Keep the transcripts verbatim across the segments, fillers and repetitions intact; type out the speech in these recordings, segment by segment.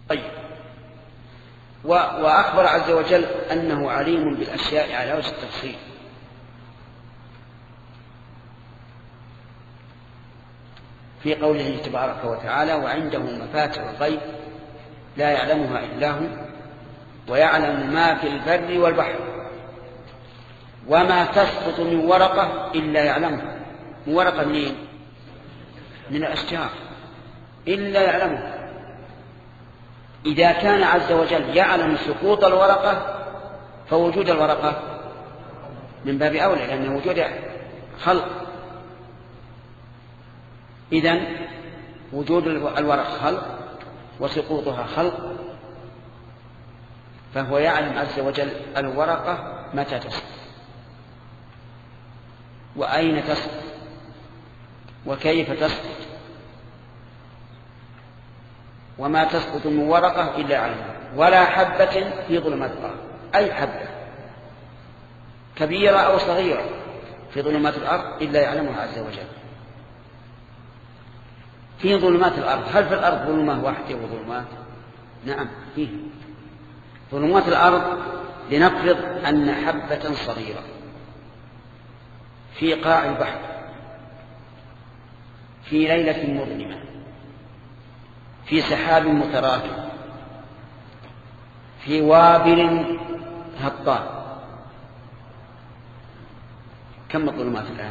طيب. وأخبر عز وجل أنه عليم بالأشياء على وجه التفصيل، في قوله تبارك وتعالى: وعنده مفاتح الغيب لا يعلمها إلا هو ويعلم ما في البر والبحر وما تسقط من ورقة إلا يعلمها. من ورقة منين؟ من الأشجار، إلا يعلمها. إذا كان عز وجل يعلم سقوط الورقة فوجود الورقة من باب أولى، لأن وجود خلق. إذن وجود الورق خلق وسقوطها خلق، فهو يعلم عز وجل الورقة متى تسقط وأين تسقط وكيف تسقط، وما تسقط من ورقة إلا يعلمها، ولا حبة في ظلمات الأرض، أي حبة كبيرة أو صغيرة في ظلمات الأرض إلا يعلمها عز وجل. في ظلمات الأرض، هل في الأرض ظلمة واحدة وظلمات؟ نعم فيه ظلمات الأرض. لنفرض أن حبة صغيرة في قاع البحر في ليلة مظلمة في سحاب متراكم في وابل هطال. كم الظلمات الآن؟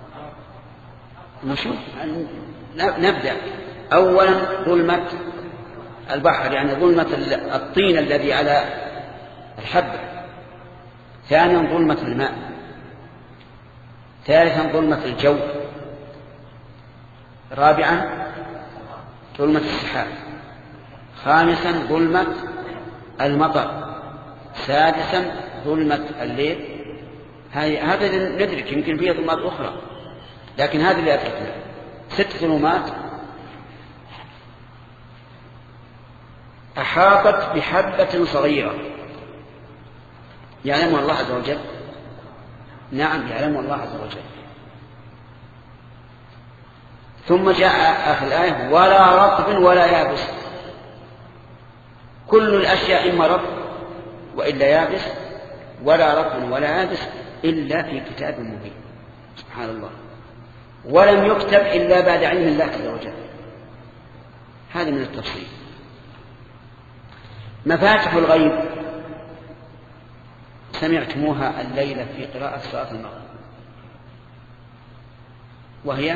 نشوف نبدأ. أولا ظلمة البحر، يعني ظلمة الطين الذي على الحبة. ثانيا ظلمة الماء. ثالثا ظلمة الجو. رابعا ظلمة السحاب. خامسا ظلمة المطر. سادسا ظلمة الليل. هذا ندرك يمكن فيها ظلمات أخرى، لكن هذه اللي أدركنا ست ظلمات أحاطت بحبة صغيرة يعلمها الله عز وجل. نعم يعلمها الله عز وجل. ثم جاء آخر الآية: ولا رطب ولا يابس. كل الأشياء إما رطب وإلا يابس، ولا رطب ولا يابس إلا في كتاب مبين. سبحان الله. ولم يكتب إلا بعد علم الله عز وجل. هذا من التفصيل. مفاتح الغيب سمعتموها الليلة في قراءة صلاة المغرب، وهي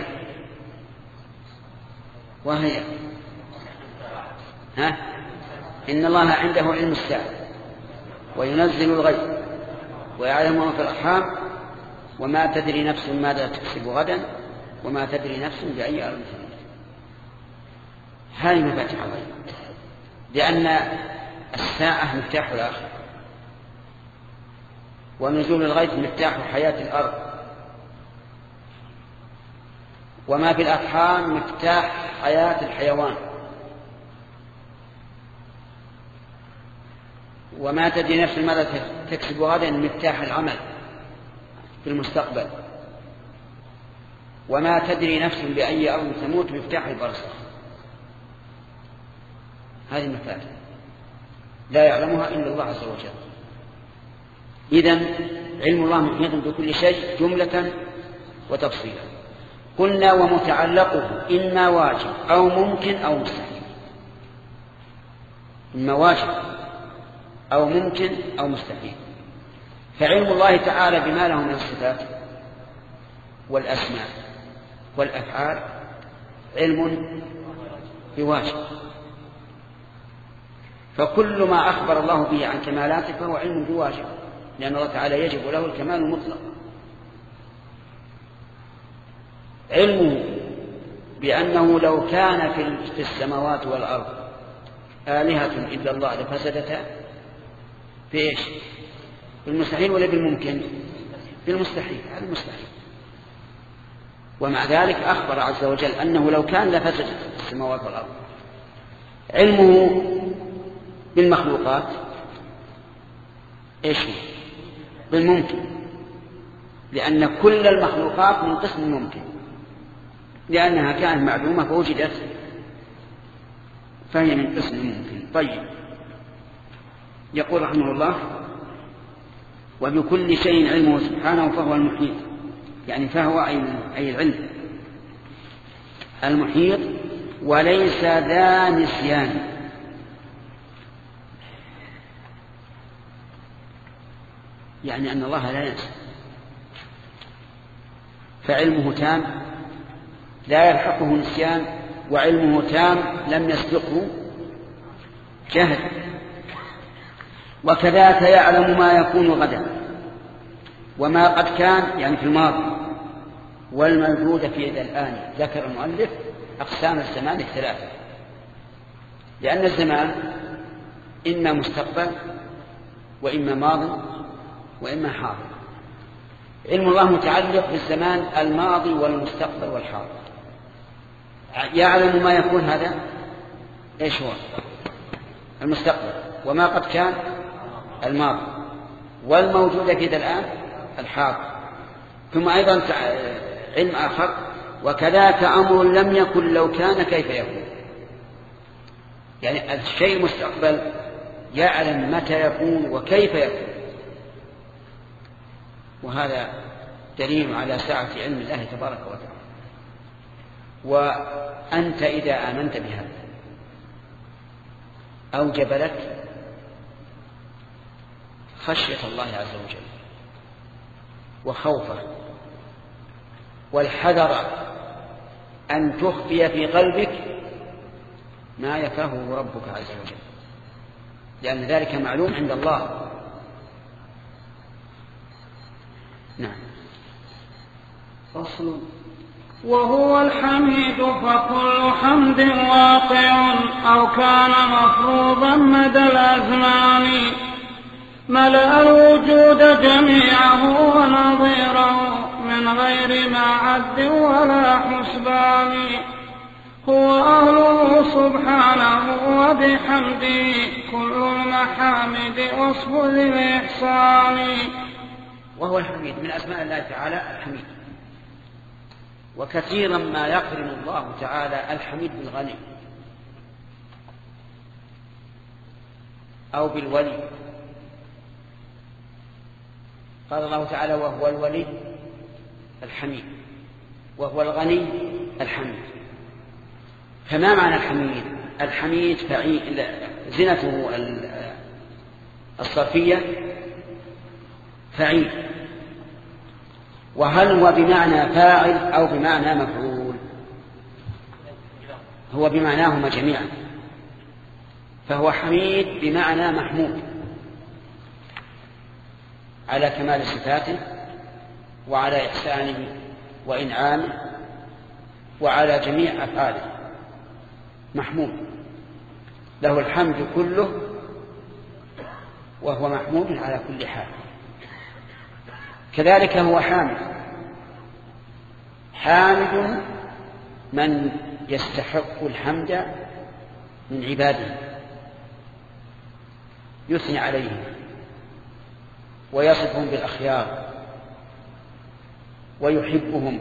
وهي ها إن الله عنده علم الساعة وينزل الغيب ويعلم ما في الأرحام وما تدري نفس ماذا تكسب غدا وما تدري نفس بأي أرض تموت. هذه مفاتيح الغيب، لأن الساعة مفتاح الآخرة، ونزول الغيب مفتاح حياة الأرض، وما في الأرحام مفتاح حياة الحيوان، وما تدري نفس ماذا تكسب غدا مفتاح العمل في المستقبل، وما تدري نفس بأي أرض تموت مفتاح البرزخ. هذه المفاتيح لا يعلمها إلا الله عز وجل. إذن علم الله محيط بكل شيء جملة وتفصيلا. قلنا ومتعلقه إما واجب أو ممكن أو مستحيل. إما واجب أو ممكن أو مستحيل. فعلم الله تعالى بما له من الصفات والأسماء والأفعال علم بواجب، فكل ما أخبر الله به عن كمالاته فهو علم بواجب، لأن الله تعالى يجب له الكمال المطلق. علمه بأنه لو كان في السماوات والأرض آلهة إلا الله لفسدتا في إيش؟ بالمستحيل ولا بالممكن؟ بالمستحيل. هذا المستحيل. ومع ذلك أخبر عز وجل أنه لو كان لفسدت السماوات والأرض. علمه بالمخلوقات إيش؟ بالممكن، لأن كل المخلوقات من قسم ممكن، لأنها كانت معدومة فوجدت فهي من قسم ممكن. طيب، يقول رحمه الله: وبكل شيء علمه سبحانه فهو المحيط، يعني فهو أي العلم المحيط وليس ذا نسيان. يعني أن الله لا ينسى، فعلمه تام لا يلحقه نسيان، وعلمه تام لم يسبقه جهل. وكذاك يعلم ما يكون غدا وما قد كان، يعني في الماضي، والموجود في يد الآن. ذكر المؤلف أقسام الزمان الثلاثة، لأن الزمان إما مستقبل وإما ماضي وإما حاضر. علم الله متعلق بالزمان الماضي والمستقبل والحاضر. يعلم ما يكون، هذا إيش هو؟ المستقبل. وما قد كان الماضي، والموجود في ذا الآن الحاضر. ثم أيضا علم آخر: وكذاك أمر لم يكن لو كان كيف يكون. يعني الشيء المستقبل يعلم متى يكون وكيف يكون، وهذا دليل على سعة علم الله تبارك وتعالى. وأنت إذا آمنت بهذا أوجب لك خشية الله عز وجل وخوفه، والحذر أن تخفي في قلبك ما يكرهه ربك عز وجل، لأن ذلك معلوم عند الله. نعم. فصل: وهو الحميد فكل حمد واقع أو كان مفروضا مدى الأزمان، ملأ الوجود جميعه ونظيره من غير ما عد ولا حسبان. هو أهله سبحانه وبحمده كل المحامد وصف للإحسان. وهو الحميد من أسماء الله تعالى الحميد. وكثيرا ما يقرن الله تعالى الحميد بالغني أو بالولي. قال الله تعالى: وهو الولي الحميد، وهو الغني الحميد. فما معنى الحميد؟ الحميد فعيل، زنته الصرفية فعيل. وهل هو بمعنى فاعل أو بمعنى مفعول؟ هو بمعناهما جميعا، فهو حميد بمعنى محمود على كمال صفاته وعلى إحسانه وإنعامه وعلى جميع أفعاله، محمود له الحمد كله وهو محمود على كل حال. كذلك هو حامد، حامد من يستحق الحمد من عباده، يثني عليهم ويصفهم بالأخيار ويحبهم.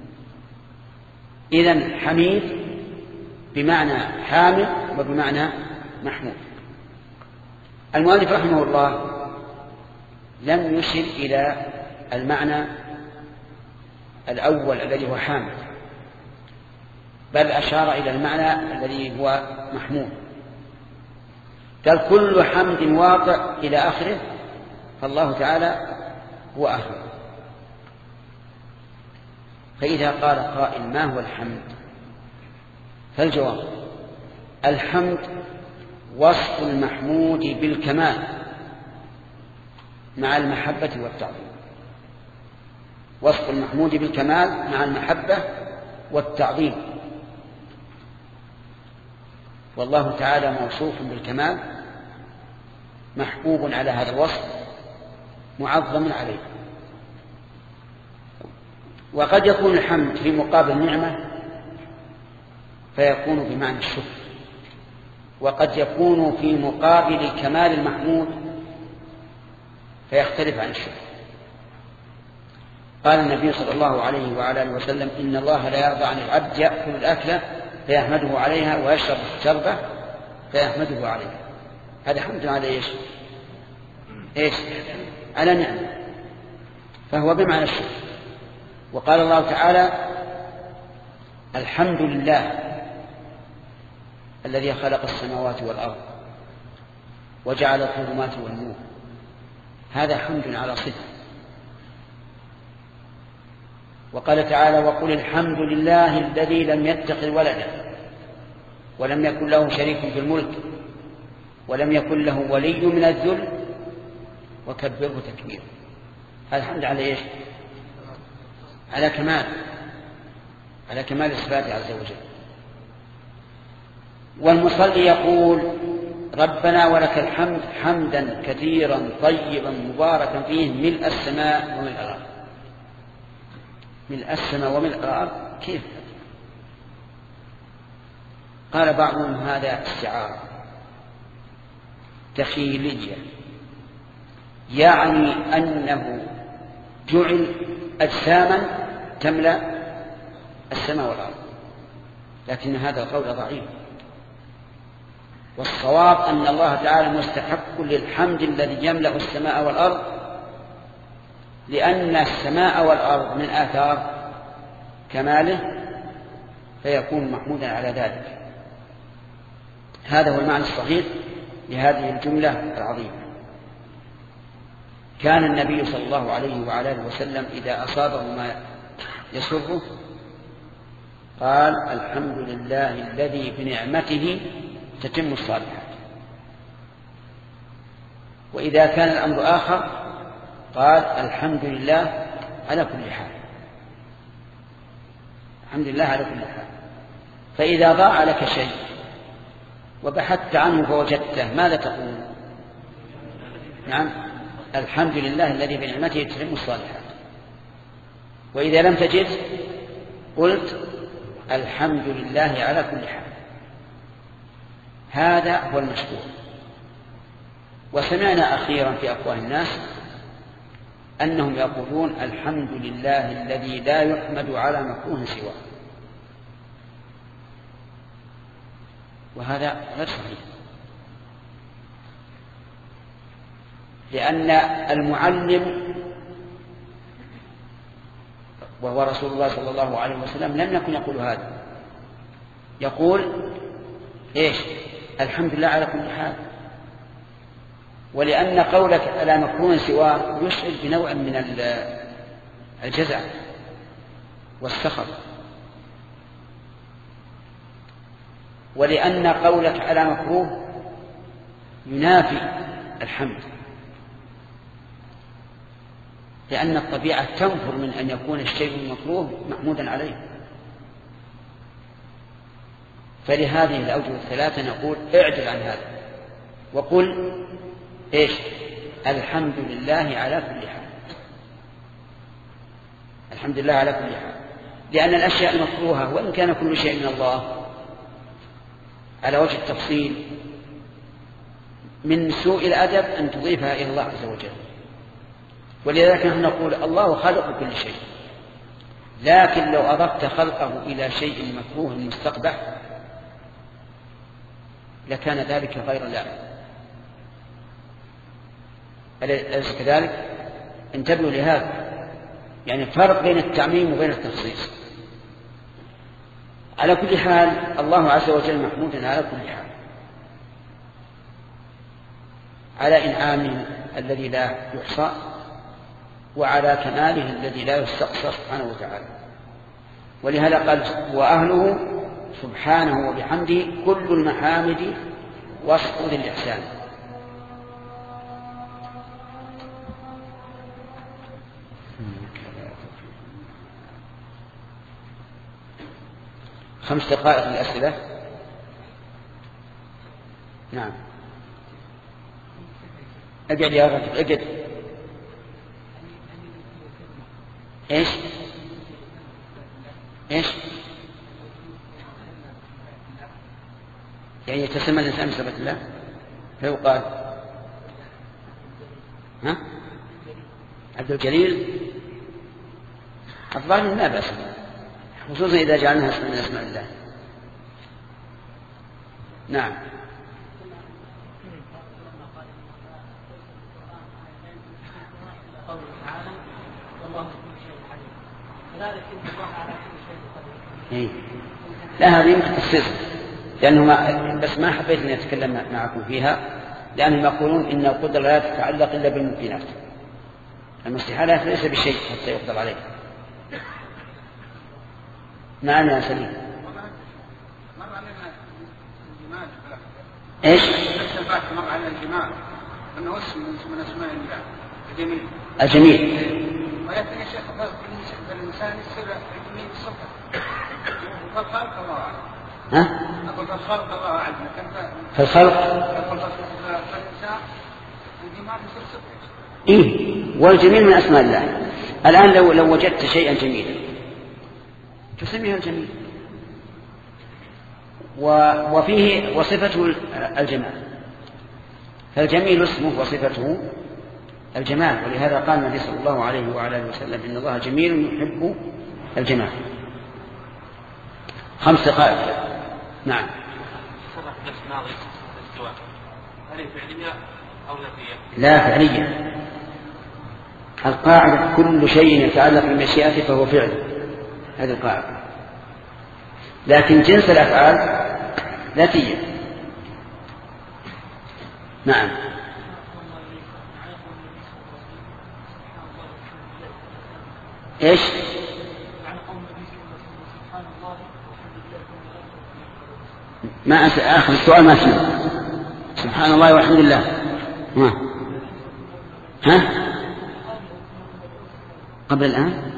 إذن حميد بمعنى حامد وبمعنى محمود. المؤلف رحمه الله لم يشر إلى المعنى الأول الذي هو حامد، بل أشار إلى المعنى الذي هو محمود. قال: كل حمد واقع إلى آخره، فالله تعالى هو أهله. فإذا قال قائل: ما هو الحمد؟ فالجواب: الحمد وصف المحمود بالكمال مع المحبة والتعظيم. وصف المحمود بالكمال مع المحبة والتعظيم. والله تعالى موصوف بالكمال، محبوب على هذا الوصف، معظم عليه. وقد يكون الحمد في مقابل النعمة فيكون بمعنى الشكر، وقد يكون في مقابل كمال المحمود فيختلف عن الشكر. قال النبي صلى الله عليه وعلى اله وسلم: إن الله لا يرضى عن العبد يأكل الأكلة فيحمده عليها ويشرب الشربة فيحمده عليه. هذا حمد على إيش؟ إيش؟ على نعمة، فهو بمعنى الشكر. وقال الله تعالى: الحمد لله الذي خلق السماوات والأرض وجعل الظلمات والنور. هذا حمد على صفة. وقال تعالى: وقل الحمد لله الذي لم يتخذ ولدا ولم يكن له شريك في الملك ولم يكن له ولي من الذل وكبره تكبيرا. هذا الحمد على إيش؟ على كمال على كمال صفاته عز وجل. والمصلي يقول: ربنا ولك الحمد حمدا كثيرا طيبا مباركا فيه ملء السماء وملء الأرض. ملء السماء وملء الأرض كيف؟ قال بعضهم: هذا استعارة تخيلية، يعني أنه جعل أجساما تملأ السماء والأرض، لكن هذا القول ضعيف. والصواب أن الله تعالى مستحق للحمد الذي يملأ السماء والأرض، لأن السماء والأرض من آثار كماله، فيكون محمودا على ذلك. هذا هو المعنى الصحيح لهذه الجملة العظيمة. كان النبي صلى الله عليه وعلى آله وسلم إذا أصابه ما يسره قال: الحمد لله الذي بنعمته تتم الصالحات. وإذا كان الأمر آخر قال: الحمد لله على كل حال. الحمد لله على كل حال. فإذا ضاع لك شيء وبحثت عنه فوجدته، ماذا تقول؟ نعم، الحمد لله الذي بنعمته تتم الصالحات. وإذا لم تجد قلت: الحمد لله على كل حال. هذا هو المشروع. وسمعنا أخيرا في أفواه الناس أنهم يقولون: الحمد لله الذي لا يحمد على مكروه سواه. وهذا غير صحيح، لأن المعلم وهو رسول الله صلى الله عليه وسلم لم يكن يقول هذا. يقول إيش؟ الحمد لله على كل حال. ولأن قولك على مكروه سواه يشعر بنوع من الجزع والسخط، ولأن قولك على مكروه ينافي الحمد، لأن الطبيعة تنفر من أن يكون الشيء المكروه محمودا عليه. فلهذه الأوجه الثلاثة نقول: اعدل عن هذا وقل إيش؟ الحمد لله على كل حال. الحمد لله على كل حال، لأن الأشياء المكروهة وإن كان كل شيء من الله على وجه التفصيل من سوء الأدب أن تضيفها إلى الله عز وجل. ولذلك نحن نقول: الله خلق كل شيء، لكن لو أضفت خلقه إلى شيء مكروه مستقبح لكان ذلك غير لائق. أليس كذلك؟ انتبهوا لهذا، يعني فرق بين التعميم وبين التخصيص. على كل حال الله عز وجل محمود على كل حال، على إنعامه الذي لا يحصى وعلى كماله الذي لا يستقصى سبحانه وتعالى. ولهذا قال: وأهله سبحانه وبحمده كل المحامد وصف ذي الإحسان. خمس دقائق للأسئلة. نعم، اقعد يا رجل، اقعد. ايش ايش يعني يتسمى الإنسان بصفة الله فيقال ها عبد الجليل؟ الظاهر لا بأس، خصوصا إذا جعلناها اسم من أسماء الله. نعم. إيه؟ لا هذه يمكن تفسير لأنه ما بس ما حبيت أن أتكلم معكم فيها لأنهم يقولون إن القدرة لا تتعلق إلا بالممكنات. المستحيلات ليس بشيء حتى يقدر عليه. نعم يا سليم. ايش؟ مر على الجمال انه اسم من اسماء الله الجميل. الجميل. ولكن يا شيخ الانسان يصير الجميل صفه. فالخلق الله اعلم. ها؟ اقول فالخلق الله اعلم. فالخلق. فالانسان الجمال يصير صفه. إيه والجميل من أسماء الله. الآن لو لو وجدت شيئا جميلا تسميه الجميل وفيه وصفته الجمال، فالجميل اسمه وصفته الجمال. ولهذا قال النبي صلى الله عليه وعلى اله وسلم إن الله جميل يحب الجمال. خمس دقائق. نعم. لا فعلية. القاعدة كل شيء يتعلق بالمشيئة فهو فعل، هذه القاعدة. لكن جنس الأفعال ذاتية. نعم. ايش؟ ما آخر السؤال ما سمع. سبحان الله والحمد لله. ها؟ ها؟ قبل الآن؟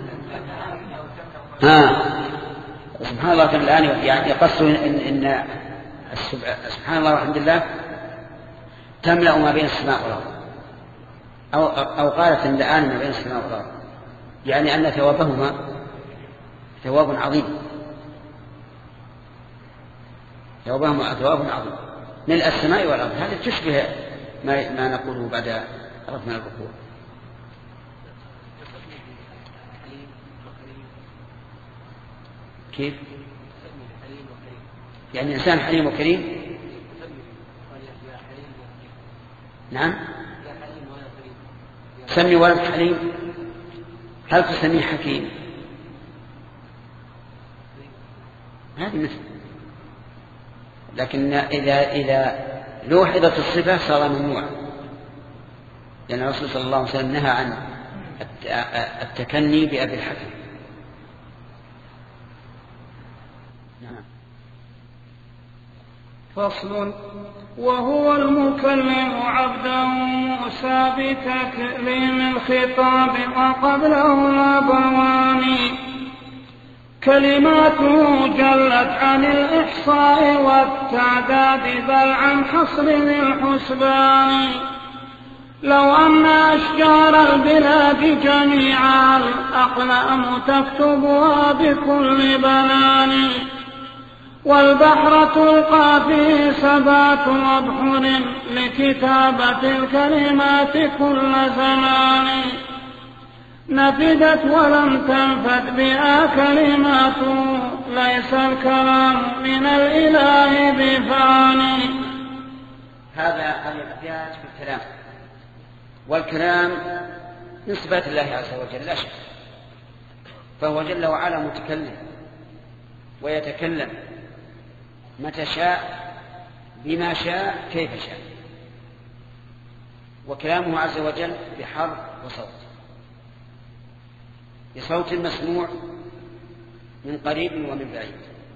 ها؟ سبحان الله قبل الآن يعني يقص إن, إن سبحان الله والحمد لله تملأ ما بين السماء والأرض، أو أو قالت إن الآن ما بين السماء والأرض، يعني أن ثوابهما ثواب عظيم. ثوابهما ثواب عظيم ملء السماء والأرض. هذه تشبه ما ما نقوله بعد رفع الركوع. كيف؟ يعني إنسان حليم وكريم. نعم. سمي ولد حليم، هل تسميه حكيم؟ هذه مثل. لكن إذا إذا لوحظت الصفة صار ممنوعا، لأن الرسول صلى الله عليه وسلم نهى عن التكني بأبي الحكم. فصل. وهو المكلم عبده موسى بتكليم الخطاب وقبله الأبوان، كلماته جلت عن الإحصاء والتعداد بل عن حصر الحسبان. لو أن أشجار البلاد جميعا الأقلام تكتبها بكل بنان، والبحر تلقى فيه سبعة أبحر لكتابة الكلمات كل زمان، نفدت ولم تنفد بها كلماته ليس الكلام من الإله بفاني. هذا الابيات في الكلام، والكلام من صفات الله عز وجل لا شك، فهو جل وعلا متكلم ويتكلم متى شاء بما شاء كيف شاء، وكلامه عز وجل بحرف وصوت، بصوت مسموع من قريب ومن بعيد،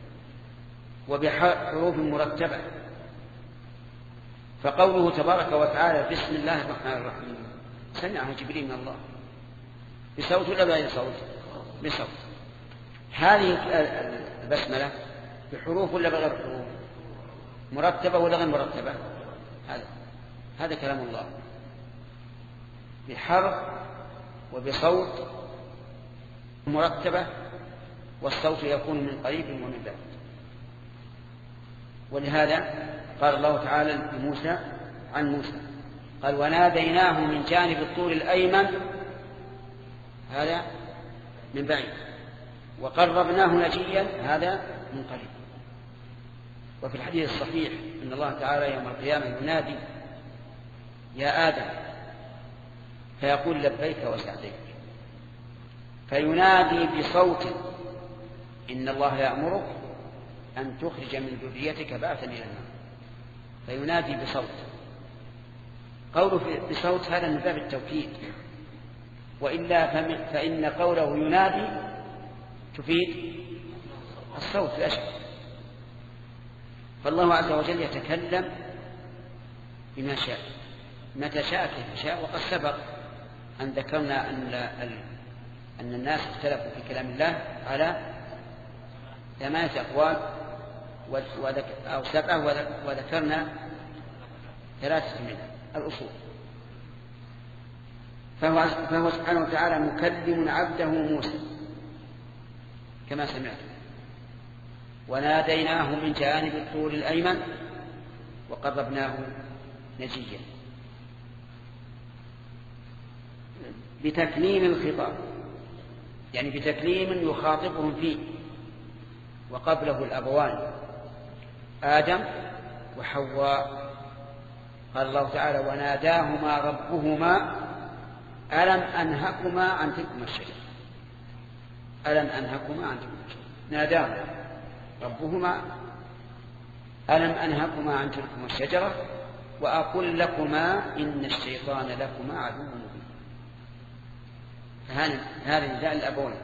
وبحروف مرتبة. فقوله تبارك وتعالى بسم الله الرحمن الرحيم سمعه جبريل من الله بصوت ولا بغير صوت؟ بصوت. هذه البسملة بحروف ولا بغير حروف؟ مرتبة ولا غير مرتبة؟ هذا هذا كلام الله بحرف وبصوت مرتبة، والصوت يكون من قريب ومن بعيد. ولهذا قال الله تعالى لموسى عن موسى قال وناديناه من جانب الطور الأيمن، هذا من بعيد، وقربناه نجيا، هذا من قريب. وفي الحديث الصحيح إن الله تعالى يوم القيامة ينادي يا آدم فيقول لبيك وسعديك، فينادي بصوت: إن الله يأمرك أن تخرج من ذريتك بعثا إلى النار. فينادي بصوت. قوله بصوت هذا من باب التوكيد، وإلا فإن قوله ينادي تفيد الصوت لا شك. فالله عز وجل يتكلم بما شاء متى شاء كيف شاء. وقد سبق أن ذكرنا أن أن الناس اختلفوا في كلام الله على ثمانية أقوال أو سبعة، وذكرنا ثلاثة منها الأصول. فهو, فهو سبحانه وتعالى مكلم عبده موسى كما سمعت: وناديناه من جانب الطور الأيمن وقربناه نجيا، بتكليم الخطاب، يعني بتكليم يخاطبهم فيه. وقبله الأبوان آدم وحواء. قال الله تعالى: وناداهما ربهما ألم أنهكما عن تلكما الشجرة. ألم أنهكما عن تلكما الشجرة. ناداهما ربهما ألم أنهكما عن تلكما الشجرة وأقول لكما إن الشيطان لكما عدو مبين. هذا نداء الأبوين.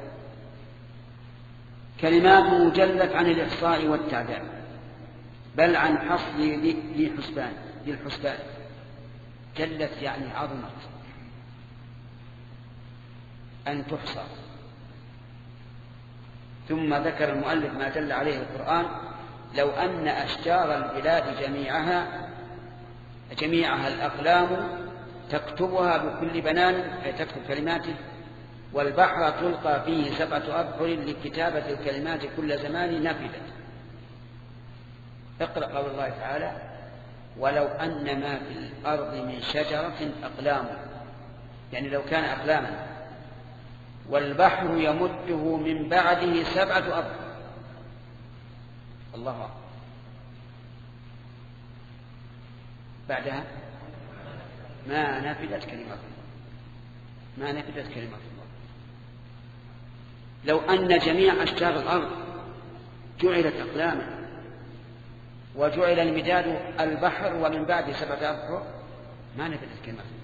كلماته جلت عن الإحصاء والتعداد، بل عن حصر ذي حسبان ذي الحسبان. جلت يعني عظمت أن تحصى. ثم ذكر المؤلف ما دل عليه القرآن: لو أن أشجار البلاد جميعها جميعها الأقلام تكتبها بكل بنان، أي تكتب كلماته، والبحر تلقى فيه سبعة أبحر لكتابة الكلمات كل زمان نفذت. اقرأ قول الله تعالى: ولو أن ما في الأرض من شجرة أقلام، يعني لو كان أقلاما، والبحر يمده من بعده سبعة أبحر. الله أكبر. بعدها ما نفذت كلمات الله، ما نفذت كلمات الله. لو أن جميع أشجار الأرض جعلت أقلاما وجعل المداد البحر ومن بعد سبعة أبحر ما نفذت كلمات الله.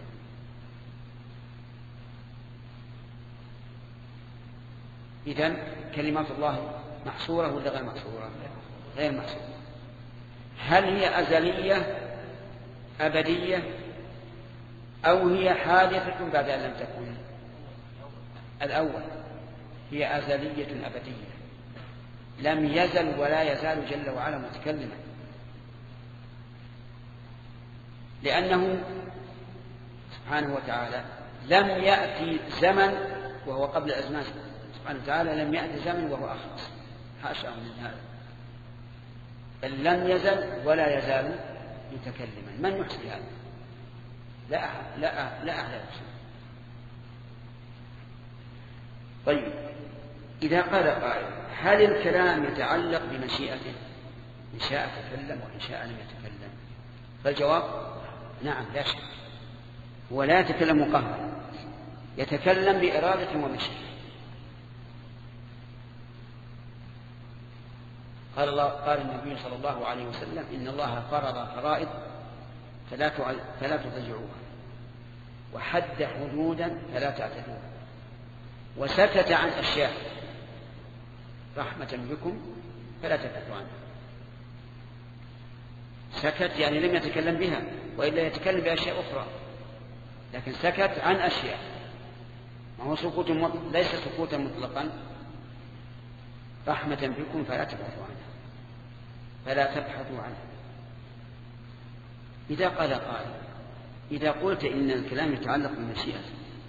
إذن كلمات الله محصورة ولا غير محصورة؟ غير محصورة. هل هي أزلية أبدية أو هي حادثة بعد أن لم تكن؟ الأول هي أزلية أبدية، لم يزل ولا يزال جل وعلا متكلما، لأنه سبحانه وتعالى لم يأتي زمن وهو قبل الأزمان. سبحانه وتعالى لم يأتي زمن وهو أخلص، حاشا من هذا، بل لم يزل ولا يزال متكلما. من يحصي هذا؟ لا أحد لا أحد لا أحد يحصي. طيب، إذا قال قائل: هل الكلام يتعلق بمشيئته؟ إن شاء تكلم وإن شاء لم يتكلم. فالجواب نعم لا شك، ولا يتكلم قهرا، يتكلم بإرادة ومشيئة. قال الله قال النبي صلى الله عليه وسلم: إن الله فرض فرائض فلا تضيعوها، وحد حدودا فلا تعتدوها، وسكت عن أشياء رحمة بكم فلا تبحثوا عنها. سكت يعني لم يتكلم بها، وإلا يتكلم بأشياء أخرى، لكن سكت عن أشياء. ما هو سكوت مطلق، ليس سكوتا مطلقا. رحمة بكم فلا تبحثوا عنها فلا تبحثوا عنها. إذا قال قائل: إذا قلت إن الكلام يتعلق بالمشيئة،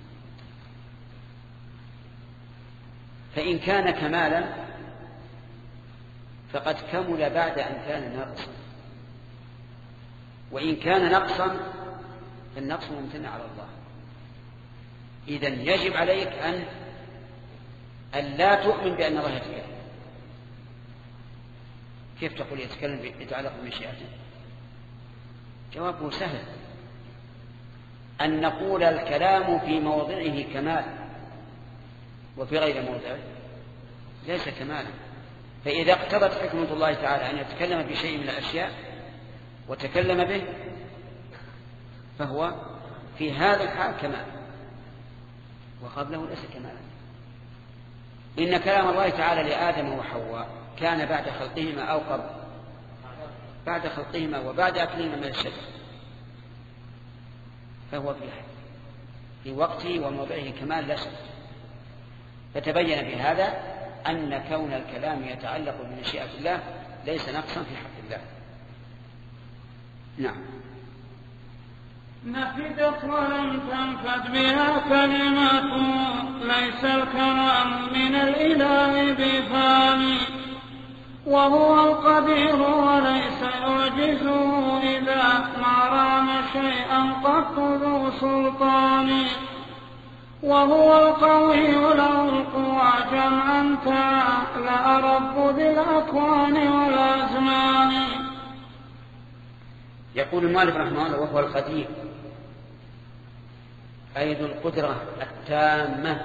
فإن كان كمالا فقد كمل بعد أن كان ناقصا، وإن كان نقصا فالنقص ممتنع على الله. إذن يجب عليك أن أن لا تؤمن بأن الله يتكلم. كيف تقول يتكلم يتعلق بمشيئته؟ جوابه سهل، أن نقول الكلام في موضعه كمال، وفي غير موضعه ليس كمالا. فإذا اقتضت حكمة الله تعالى أن يتكلم بشيء من الأشياء وتكلم به فهو في هذا الحال كمال، وقبله ليس كمالا. إن كلام الله تعالى لآدم وحواء كان بعد خلقهما أو قبل، بعد خلقهما وبعد أكلهما من الشجر، فهو في في وقته وموضعه كمال لا شك. فتبين بهذا أن كون الكلام يتعلق بمشيئة الله ليس نقصا في حق الله. نعم. نفدت ولم تنفد بها كلمة، ليس الكلام من الإله بفاني، وهو القدير وليس يعجزه إذا ما رام شيئا قط ذو سلطان، وهو القوي له القوى جمعا تعالى رب ذي الأكوان والأزمان. يقول المؤلف رحمه الله وهو القدير أي ذو القدرة التامة.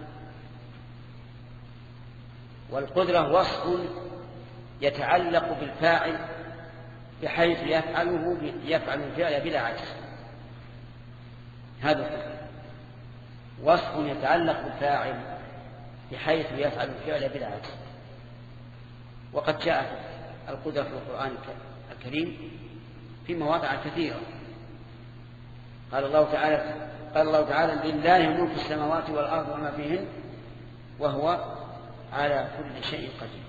والقدرة وصف يتعلق بالفاعل بحيث يفعله يفعل الفعل بلا عجز. هذا القدرة وصف يتعلق بالفاعل بحيث يفعل الفعل بلا عجز. وقد جاءت القدرة في القرآن الكريم في مواضع كثيرة. قال الله تعالى قال الله تعالى لله ملك السماوات والأرض وما فيهن وهو على كل شيء قدير.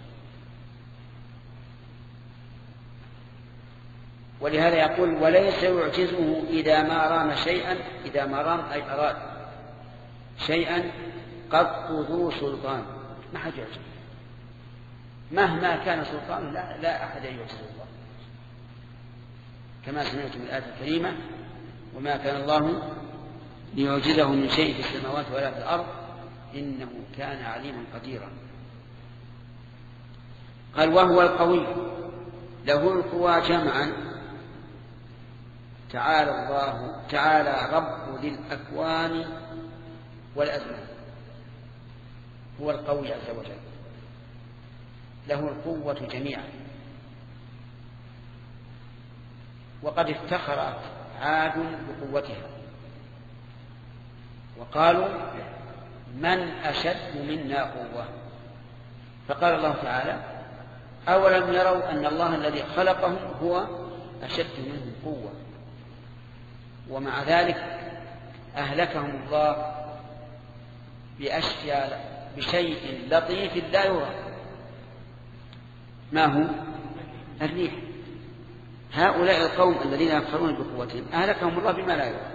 ولهذا يقول وليس يعجزه إذا ما رام شيئا، إذا ما رام أي أراد شيئا قط ذو سلطان، ما حد يعجزه مهما كان سلطانه، لا, لا أحد يعجزه الله، كما سمعتم الآية الكريمة وما كان الله ليعجزه من شيء في السماوات ولا في الأرض إنه كان عليما قديرا. قال وهو القوي له القوى جمعا تعالى الله تعالى رب ذي الأكوان والأزمان. هو القوي عز وجل له القوة جميعا. وقد افتخرت عاد بقوتها وقالوا من أشد منا قوة، فقال الله تعالى أولم يروا أن الله الذي خلقهم هو أشد منهم قوة، ومع ذلك أهلكهم الله بأشياء بشيء لطيف لا يرى. ما هو؟ الريح. هؤلاء القوم الذين يفخرون بقوتهم أهلكهم الله بما لا يرى،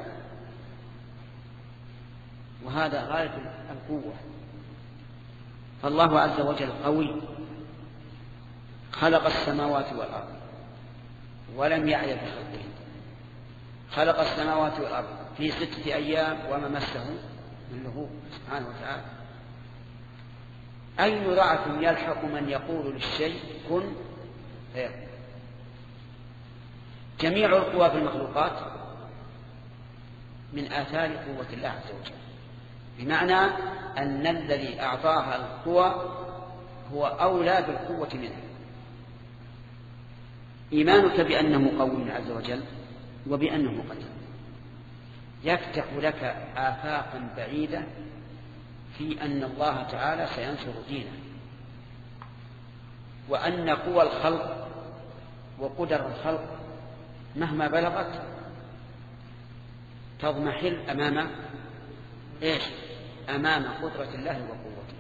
وهذا غاية القوة. فالله عز وجل قوي خلق السماوات والأرض ولم يعي بخلقه، خلق السماوات والأرض في ستة أيام وما مسه من لغوب سبحانه وتعالى. أي ضعف يلحق من يقول للشيء كن فيكون. جميع القوى في المخلوقات من آثار قوة الله عز وجل، بمعنى أن الذي أعطاها القوى هو أولى بالقوة منه. إيمانك بأنه قوي عز وجل وبأنه قدير يفتح لك آفاقا بعيدة في أن الله تعالى سينصر دينه، وأن قوى الخلق وقدر الخلق مهما بلغت تضمحل أمام إيش؟ أمام قدرة الله وقوته.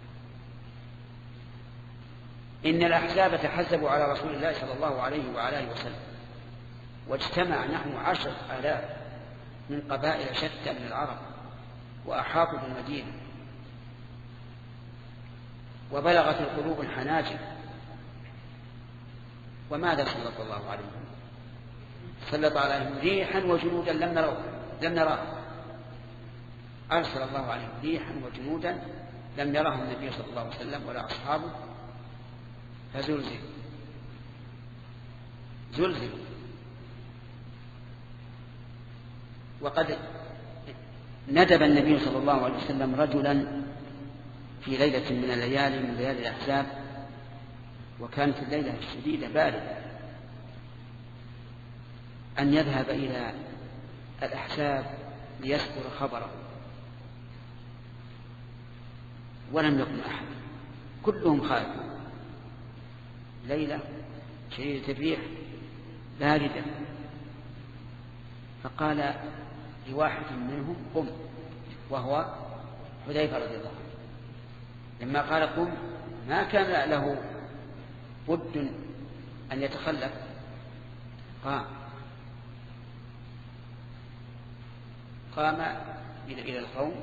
إن الأحزاب تحزبوا على رسول الله صلى الله عليه وعلى آله وسلم واجتمع نحو عشر آلاف من قبائل شتى من العرب وأحاطوا بالمدينة، وبلغت القلوب الحناجر. وماذا سلط الله عليهم؟ سلط عليهم ريحا وجنودا لم نروا لم نراها. أرسل الله عليهم ريحا وجنودا لم يرهم النبي صلى الله عليه وسلم ولا أصحابه، فزلزلوا زلزلوا. وقد ندب النبي صلى الله عليه وسلم رجلا في ليلة من الليالي من ليالي الأحزاب، وكانت الليلة شديدة باردة، أن يذهب إلى الأحزاب ليذكر خبره، ولم يقم أحد، كلهم خائفون، ليلة شديدة الريح باردة. فقال لواحد منهم قم، وهو حذيفة رضي الله عنه. لما قال قم ما كان له بد أن يتخلف، قام قام إلى القوم،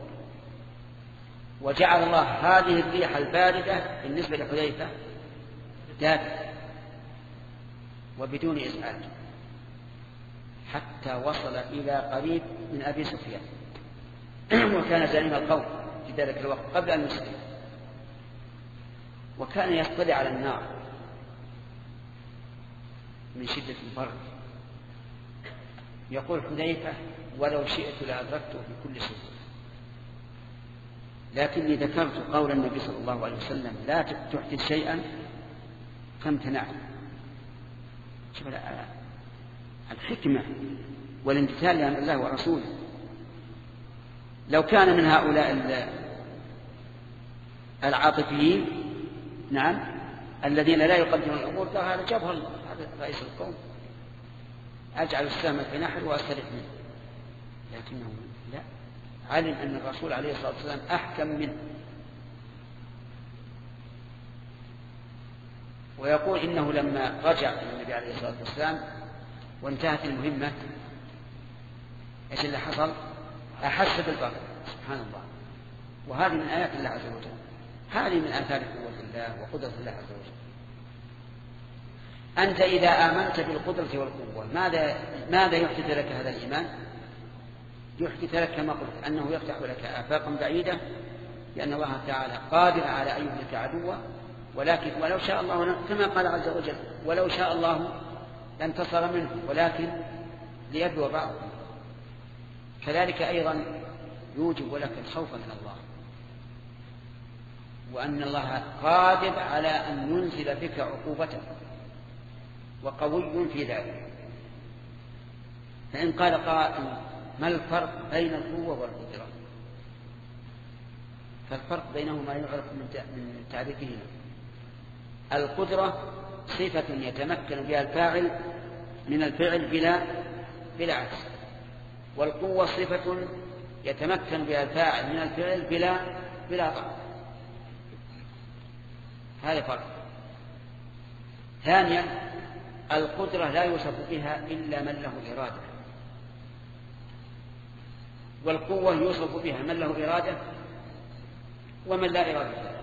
وجعل الله هذه الريح الباردة بالنسبة لحذيفة دافئة وبدون إزعاج، حتى وصل إلى قريب من أبي سفيان وكان زعيم القوم في ذلك الوقت قبل أن يسلم، وكان يطلع على النار من شدة البرد. يقول حذيفة ولو شئت لأدركته بكل شيء، لكني ذكرت قول النبي صلى الله عليه وسلم لا تحدث شيئا فامتنعت. شوف الحكمة والامتثال لأمر الله ورسوله. لو كان من هؤلاء العاطفيين نعم الذين لا يقدرون الأمور هذا جابها الله، هذا رئيس القوم، أجعل السهم في نحر وأستريح منه، لكنه لا، علم أن الرسول عليه الصلاة والسلام أحكم منه. ويقول إنه لما رجع إلى النبي عليه الصلاة والسلام وانتهت المهمة إيش اللي حصل؟ أحس بالبرد، سبحان الله. وهذه من آيات الله عز وجل، هذه من آثار قوة الله وقدرة الله عز وجل. أنت إذا آمنت بالقدرة والقوة ماذا ماذا يحدث لك هذا الإيمان؟ يحدث لك كما قلت أنه يفتح لك آفاقا بعيدة، لأن الله تعالى قادر على أن يهلك عدوا، ولكن ولو شاء الله كما قال عز وجل ولو شاء الله لانتصر منه ولكن ليبلو بعضكم. كذلك أيضا يوجب لك الخوف من الله، وأن الله قادر على أن ينزل بك عقوبته وقوي في ذلك. فإن قال قائل ما الفرق بين القوة والقدرة؟ فالفرق بينهما يعرف من تعريفهما. القدرة صفة يتمكن بها الفاعل من الفعل بلا بلا عجز، والقوة صفة يتمكن بها الفاعل من الفعل بلا بلا ضعف. هذا فرق. ثانيا القدرة لا يوصف بها إلا من له إرادة، والقوة يوصف بها من له إرادة ومن لا إرادة له.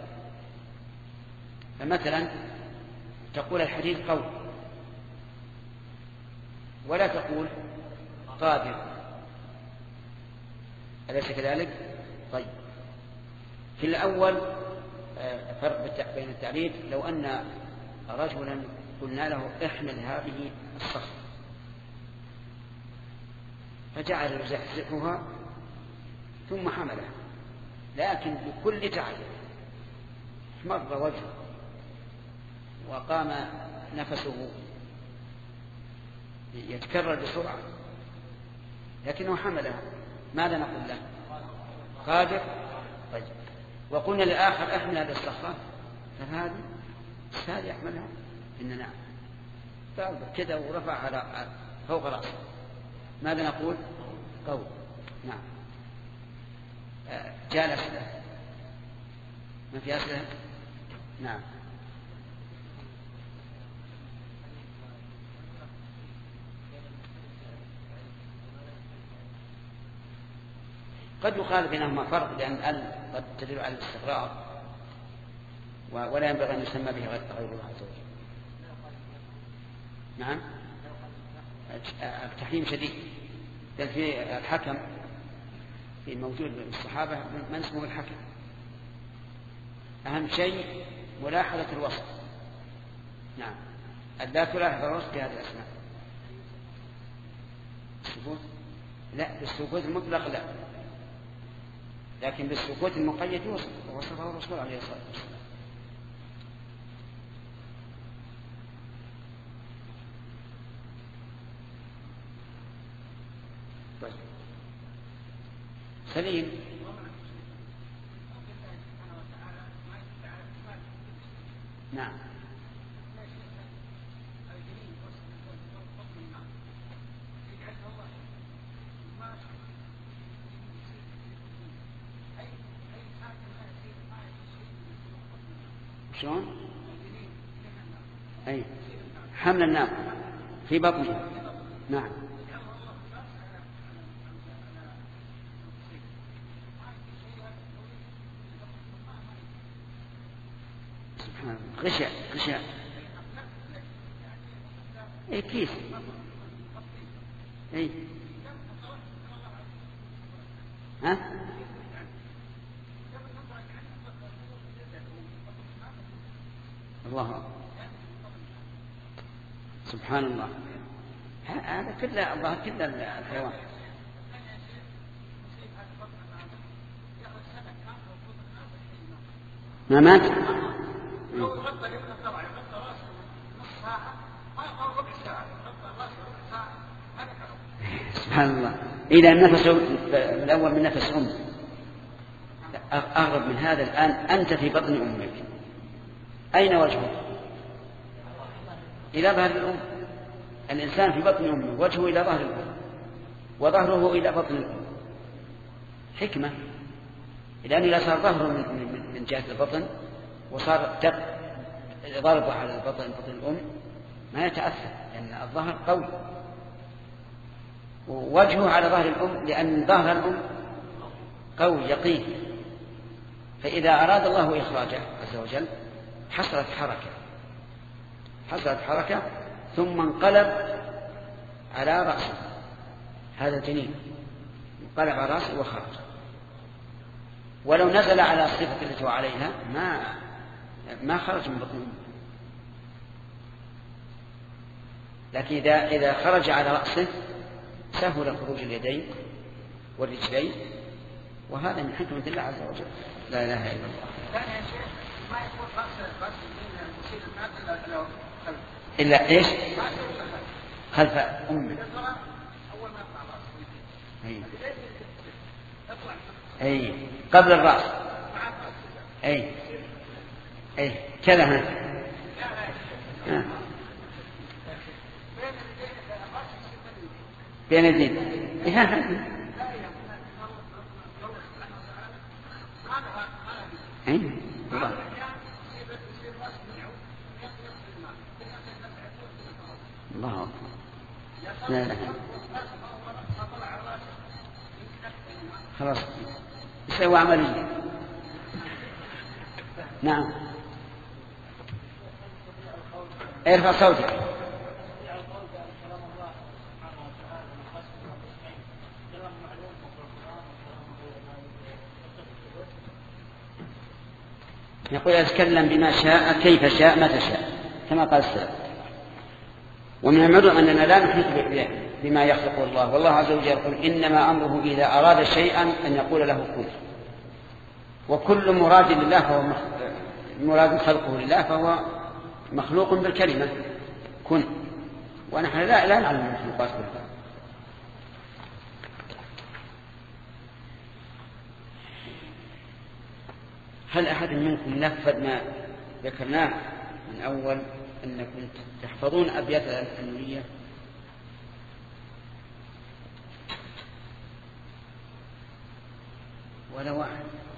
فمثلا تقول الحديد قوي ولا تقول قادر، أليس كذلك؟ طيب في الأول فرق بين التعريف. لو أن رجلا قلنا له احمل هذه الصخرة فجعل يزحزحها ثم حملها، لكن بكل تعب احمر وجهه وقام نفسه يتكرر بسرعة، لكنه حملها، ماذا نقول له؟ قادر. طيب وقلنا للآخر احمل هذه الصخرة فهذه سهل يحملها، إن نعم فأرض كذا ورفع على فوق رأسه، ماذا نقول؟ قول. نعم. جاء الأسئلة، ما في أسئلة؟ نعم. قد يقال بينهما فرق، لأن ال قد تدل على الاستقرار ولا ينبغي أن يسمى به غير الله عز وجل. نعم التحريم شديد، بل في الحكم في موجود من الصحابة من اسمه الحكم. أهم شيء ملاحظة الوصف. نعم لا تلاحظ الوصف بهذه الأسماء. الثبوت لا، بالثبوت المطلق لا. لكن بالسكوت المقيد وصفه الرسول عليه الصلاة والسلام. طيب سليم. نعم. شلون؟ أي حمل الناقة في بطنها. نعم. سبحان الله. غشاء غشاء. اي كيس. اي ها الله. سبحان الله. هذا كله الله كله الحيوان. ما مات. سبحان الله. إذا النفس الأول من نفس أم. أغرب من هذا الآن أنت في بطن أمك، أين وجهك؟ إلى ظهر الأم. الإنسان في بطن أمه وجهه إلى ظهر الأم وظهره إلى بطن الأم. حكمة، لأنه إذا صار ظهره من جهة البطن وصار ضربه على البطن بطن الأم ما يتأثر، لأن الظهر قوي، ووجهه على ظهر الأم لأن ظهر الأم قوي يقين. فإذا أراد الله إخراجه عز وجل حصلت حركة حصلت حركة ثم انقلب على رأسه. هذا الجنين انقلب على رأسه وخرج. ولو نزل على الصفة التي هو عليها ما ما خرج من بطن أمه. لكن إذا إذا خرج على رأسه سهل خروج اليدين والرجلين، وهذا من حكمة الله عز وجل. لا إله إلا الله. ما يكون رأس رأس المصير المات إلا خلف. إلا إيش؟ خلف أمه. أول ما يطلع رأسه. أي. أي قبل الرأس. أي. أي كذا ها. ها. بين الدين. أي. الله. الله أكبر. لا لا. خلاص. يسوي عملية. نعم. ارفع صوتك. يقول يتكلم بما شاء كيف شاء متى شاء كما قال السلف. ومن المعلوم أننا لا نحيط بما يخلقه الله، والله عز وجل يقول إنما أمره إذا أراد شيئا أن يقول له كن. وكل مراد لله فهو مراد خلقه لله فهو مخلوق بالكلمة كن، ونحن لا, لا نعلم المخلوقات كلها. هل أحد منكم نفذ ما ذكرناه من أول أنكم تحفظون أبيات الألفية؟ ولا واحد.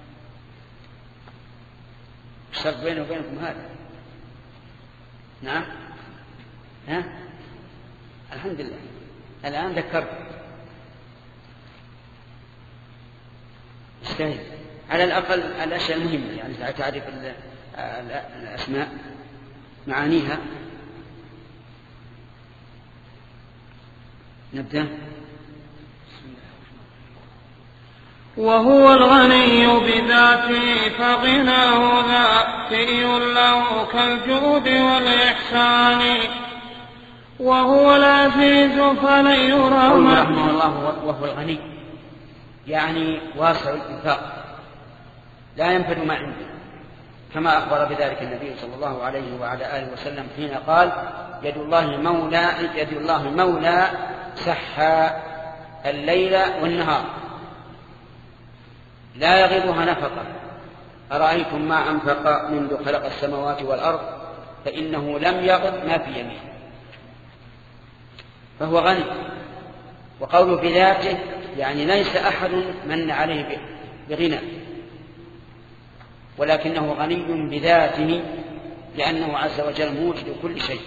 الشرط بيني وبينكم هذا. نعم. ها؟ الحمد لله الآن ذكرت. استهل على الأقل الأشياء المهمة، يعني تعرف الأسماء معانيها. نبدأ. وهو الغني بذاته فغناه ذاتي له كالجود والإحسان، وهو العزيز فلن يرى رحمه الله. وهو الغني يعني واسع الإنفاق، لا ينفد ما عنده، كما أخبر بذلك النبي صلى الله عليه وعلى آله وسلم حين قال يد الله مولى يد الله مولى سحى الليل والنهار لا يغيضها نفقة. أرأيتم ما أنفق منذ خلق السماوات والأرض فإنه لم يغض ما في يمينه. فهو غني. وقوله بذاته يعني ليس أحد من عليه بغنى، ولكنه غني بذاته لأنه عز وجل موجد كل شيء.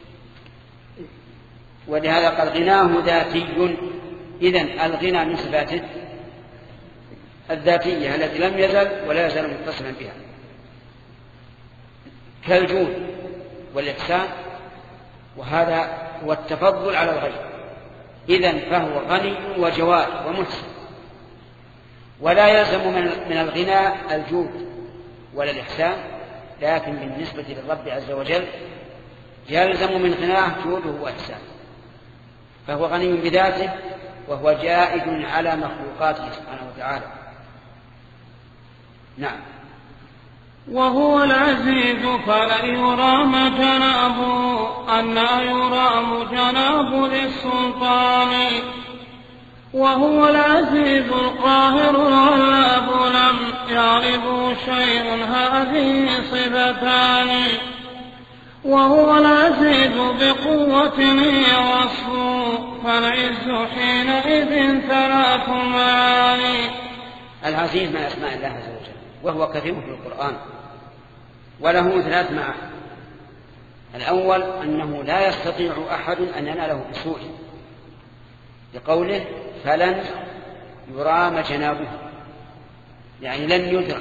ولهذا قال غناه ذاتي. إذن الغنى من صفاته الذاتية التي لم يزل ولا يزال متصلا بها، كالجود والإحسان، وهذا هو التفضل على الغير. إذن فهو غني وجواد ومحسن، ولا يلزم من الغنى الجود ولا الإحسان، لكن بالنسبة للرب عز وجل يلزم من غناه جوده وإحسانه. فهو غني بذاته وهو جائد على مخلوقاته سبحانه وتعالى. نعم. وهو العزيز فلا يرام جنابه أن يرام جناب ذي السلطان. وهو العزيز القاهر الغلاب لم يعرضه شيء هذه صفتان. وهو العزيز بقوة هي وصفه فالعز حينئذ ثلاث معاني. العزيز من أسماء الله عز وجل، وهو كثير في القرآن، وله ثلاث معاني. الأول أنه لا يستطيع أحد أن يناله بسوء، لقوله فلن يرام جنابه، يعني لن يدرك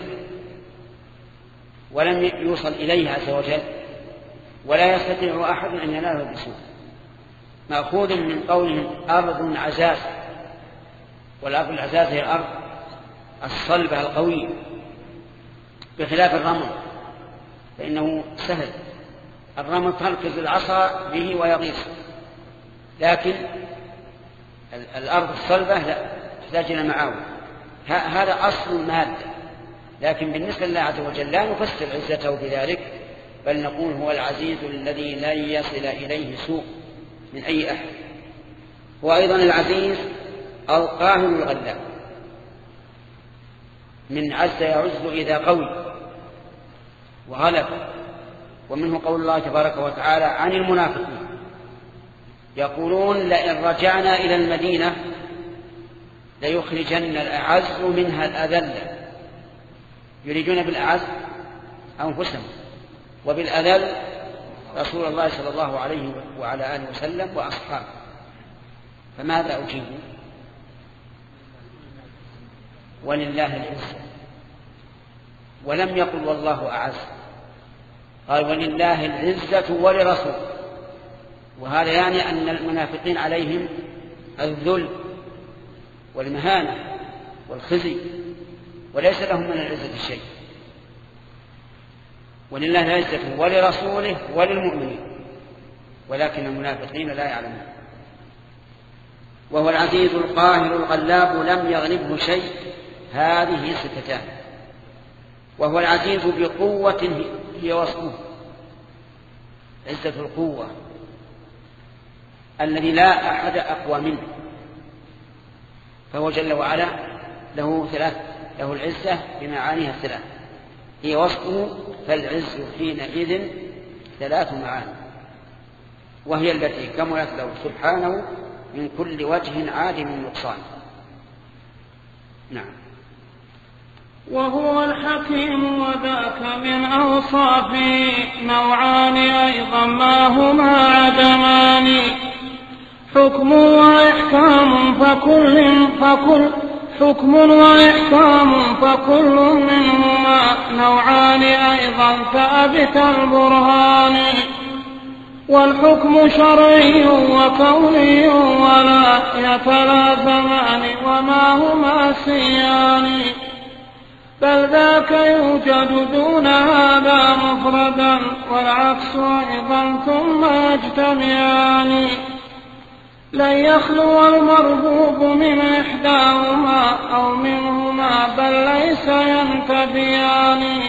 ولم يوصل إليه عز وجل، ولا يستطيع أحد أن يناله بسوء. مأخوذ من قوله أرض عزاز، والأرض العزاز هي الأرض الصلبة القوية، بخلاف الرمل فإنه سهل. الرمل تركز العصا به ويغيص، لكن الأرض الصلبة لا تحتاج إلى معاون. هذا أصل المادة. لكن بالنسبة لله عز وجل لا نفسر عزته بذلك، بل نقول هو العزيز الذي لا يصل إليه سوء من أي أحد. وأيضا العزيز القاهر الغلاب، من عز يعز إذا قوي وغلب. ومنه قول الله تبارك وتعالى عن المنافقين يقولون لئن رجعنا إلى المدينة ليخرجن الأعز منها الأذل. يريدون بالأعز أنفسهم، وبالأذل رسول الله صلى الله عليه وعلى آله وسلم وأصحابه. فماذا أجيب؟ ولله العزة، ولم يقل والله أعز، قال ولله العزة ولرسول. وهذا يعني أن المنافقين عليهم الذل والمهانة والخزي، وليس لهم من العزة شيء. ولله العزة ولرسوله وللمؤمنين، ولكن المنافقين لا يعلمون. وهو العزيز القاهر الغلاب لم يغلبه شيء، هذه صفتان. وهو العزيز بقوة هي وصفه، عزة القوة الذي لا أحد أقوى منه. فهو جل وعلا له ثلاث، له العزة بمعانيها الثلاث، هي وصفه، فالعز حينئذ ثلاث معاني، وهي التي كملت له سبحانه من كل وجه عادم النقصان. نعم. وهو الحكيم وذاك من أوصافه نوعان أيضا ما هما عدمان، حكم وإحكام فكل فكل حكم وإحكام فكل منهما نوعان أيضا كأبت البرهان. والحكم شرعي وكوني ولا يتلازمان وما هما سيان، بل ذاك يوجد دون هذا مفردا والعكس أيضا ثم يجتمعان. لن يخلو المربوب من إحداهما أو منهما بل ليس ينتفيان،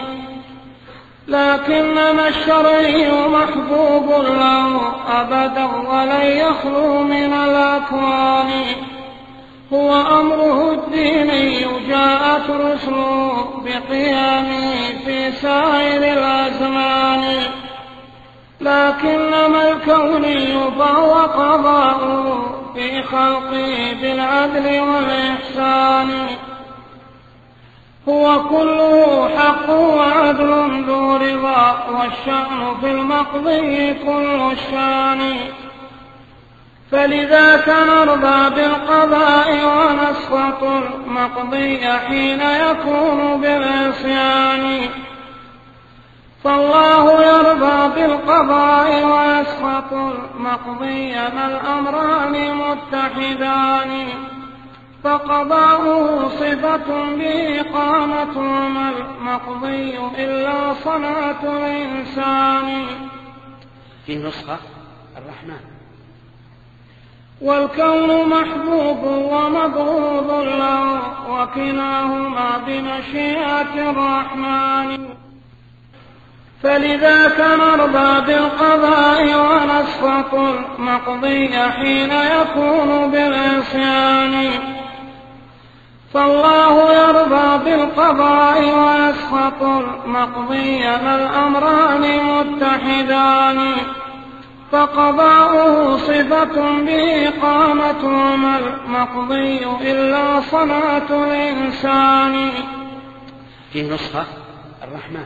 لكنما الشرعي محبوب له أبدا ولن يخلو من الأكوان، هو أمره الديني جاءت رسله بقيامه في سائر الأزمان، لكنما الكوني فهو قضاؤه في خلقه بالعدل والإحسان، هو كله حق وعدل ذو رضا، والشأن في المقضي كل الشان، فلذاك نرضى بالقضاء ونسخط المقضي حين يكون بالعصيان، فالله يرضى بالقضاء ويسخط المقضي ما الأمران متحدان، فقضاؤه صفة به قامت وما المقضي إلا صنعة الإنسان. في نسخة الرحمن. والكون محبوب ومبغوض له وكلاهما بمشيئة الرحمن، فلذاك نرضى بالقضاء ونسخط المقضي حين يكون بالعصيان، فالله يرضى بالقضاء ويسخط المقضي ما الأمران متحدان، فقضاؤه صفة به قامت وما المقضي إلا صنعة الإنسان. في نسخة الرحمن.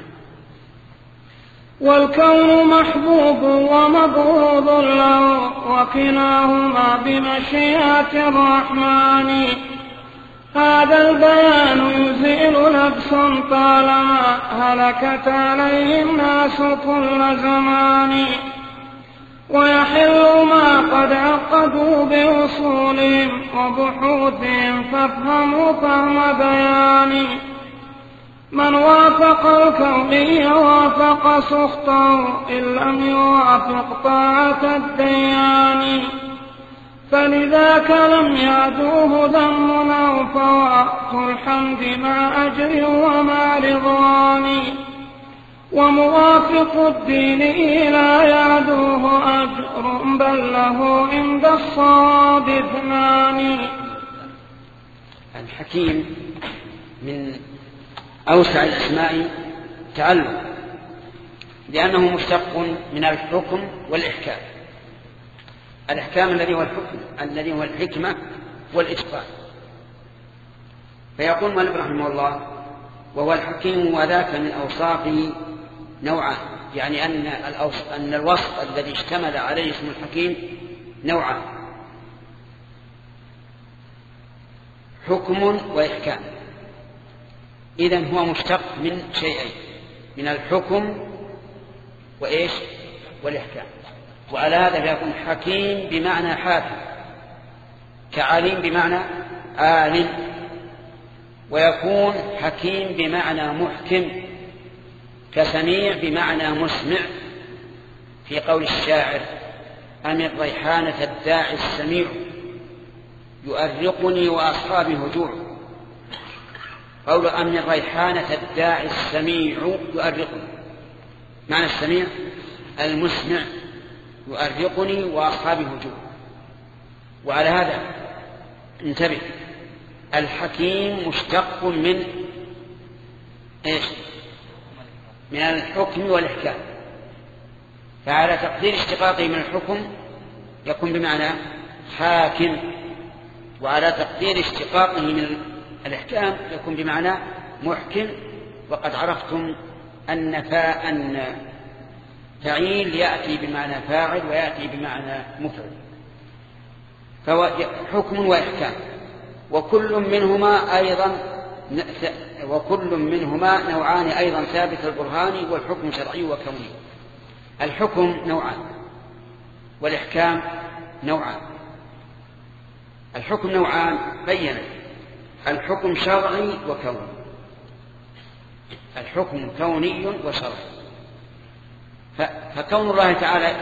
والكون محبوب ومبغوض له وكلاهما بمشيئة الرحمن، هذا البيان يزيل لبس طالما هلكت عليه الناس كل زمان، ويحل ما قد عقدوا بأصولهم وبحوثهم فافهموا فهم بيان، من وافق الكوني وافق سخطه إن لم يوافق طاعة الديان، فلذاك لم يعدوه ذم أو فوات الحمد مع أجر ومع رضوان، وموافق الدين لا يعدوه أجر بل له عند الصواب اثنان. الحكيم من أوسع الأسماء تعلق، لأنه مشتق من الحكم والإحكام. الإحكام الذي هو الحكم الذي هو الحكمة والإتقان. فيقول مالك رحمه الله: وهو الحكيم وذاك من أوصافه نوعان، يعني أن, أن الوصف الذي اشتمل عليه اسم الحكيم نوعان: حكم وإحكام. إذن هو مشتق من شيئين، من الحكم وإيش والإحكام. وعلى هذا فيكون حكيم بمعنى حاكم، كعليم بمعنى عالم، ويكون حكيم بمعنى محكم، كسميع بمعنى مسمع، في قول الشاعر: أم الريحانة الداعي السميع يؤرقني وأصحابي هجوع. قول أم الريحانة الداعي السميع يؤرقني، معنى السميع المسمع، يؤرقني وأصحابي هجوع. وعلى هذا انتبه، الحكيم مشتق من إيش؟ من الحكم والإحكام، فعلى تقدير اشتقاقه من الحكم يكون بمعنى حاكم، وعلى تقدير اشتقاقه من الإحكام يكون بمعنى محكم. وقد عرفتم أن فاء أن فعيل يأتي بمعنى فاعل ويأتي بمعنى مفعل، فهو حكم وإحكام، وكل منهما أيضا وكل منهما نوعان أيضا ثابت البرهان، والحكم شرعي وكوني. الحكم نوعان والإحكام نوعان. الحكم نوعان بيّن: الحكم شرعي وكوني. الحكم كوني وشرعي. فكون الله تعالى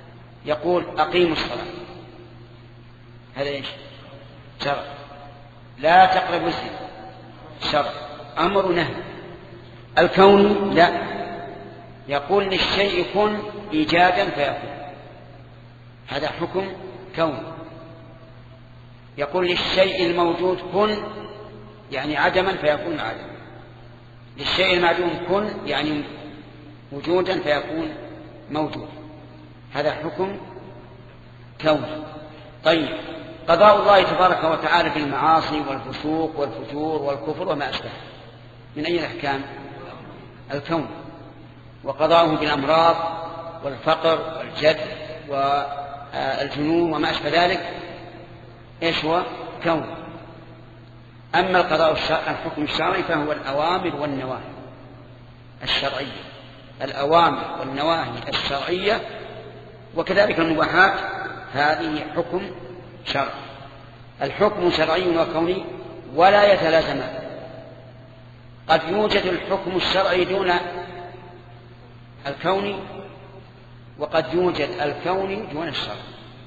يقول أقيموا الصلاة، هذا إيش؟ شرع. لا تقربوا الزنا شرع، أمر نهي. الكون لا، يقول للشيء كن إيجادا فيكون، هذا حكم كون. يقول للشيء الموجود كن يعني عدما فيكون عدما، للشيء المعدوم كن يعني وجودا فيكون موجود، هذا حكم كون. طيب قضاء الله تبارك وتعالى بالمعاصي والفسوق والفجور والكفر وما أشبه من أي الأحكام؟ الكون. وقضاؤه بالأمراض والفقر والجد والجنون وما أشبه ذلك إيش هو؟ كون. أما القضاء الحكم الشرعي فهو الأوامر والنواهي الشرعية، الأوامر والنواهي الشرعية، وكذلك المباحات هذه حكم شرعي. الحكم شرعي وكوني ولا يتلازمان، قد يوجد الحكم الشرعي دون الكوني، وقد يوجد الكوني دون الشرعي.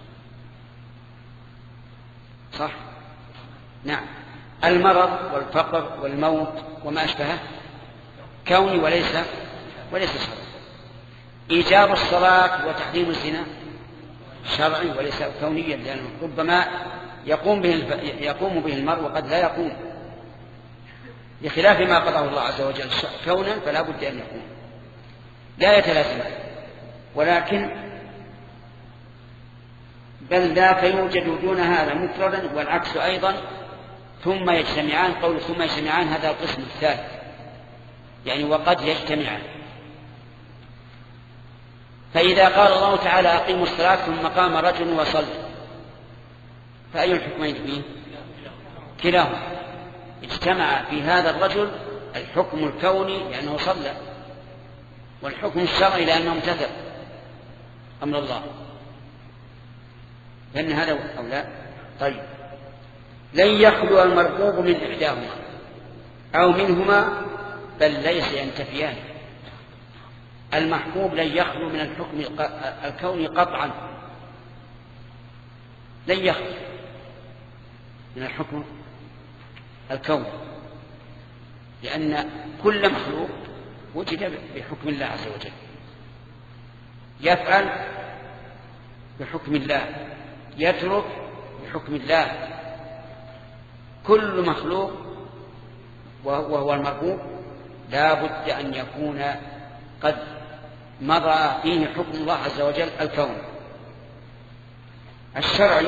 صح؟ نعم. المرض والفقر والموت وما أشبهه كوني وليس وليس شرعي. إيجاب الصلاة وتحريم الزنا شرعي وليس كونيا، لأنه ربما يقوم به يقوم به المرء وقد لا يقوم، بخلاف ما قضاه الله عز وجل كونا فلا بد أن يكون، لا يتلازمان. ولكن بل ذاك يوجد دون هذا مفردا والعكس أيضا، ثم يجتمعان. قول ثم يجتمعان هذا القسم الثالث، يعني وقد يجتمعان. فإذا قال الله تعالى أقيموا الصلاة ثم قام رجل وصلى، فأي الحكمين فيه؟ كلاهما. اجتمع في هذا الرجل الحكم الكوني لأنه صلى، والحكم الشرعي لأنه امتثل أمر الله، لأن هذا أو لا. طيب لن يخلو المرغوب من إحداهما أو منهما، بل ليس ينتفيان. المحبوب لن يخلو من الحكم الكوني قطعا، لن يخلو من الحكم الكوني، لأن كل مخلوق وجد بحكم الله عز وجل، يفعل بحكم الله، يترك بحكم الله. كل مخلوق وهو المرغوب لا بد أن يكون قد مضى فيه حكم الله عز وجل الكون. الشرعي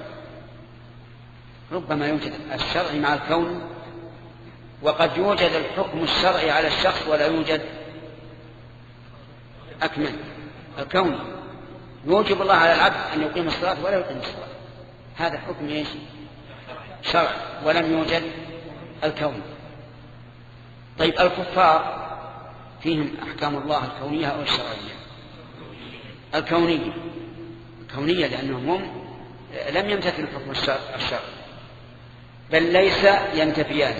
ربما يوجد الشرعي مع الكون، وقد يوجد الحكم الشرعي على الشخص ولا يوجد أكمل الكون. يوجب الله على العبد أن يقيم الصلاة ولا يقيم الصلاة، هذا حكم ايش؟ شرعي، ولم يوجد الكون. طيب الكفار فيهم أحكام الله الكونية أو الشرعية؟ الكونية، الكونية لأنهم هم لم يمتثلوا حكم الشرع، بل ليس ينتفيان.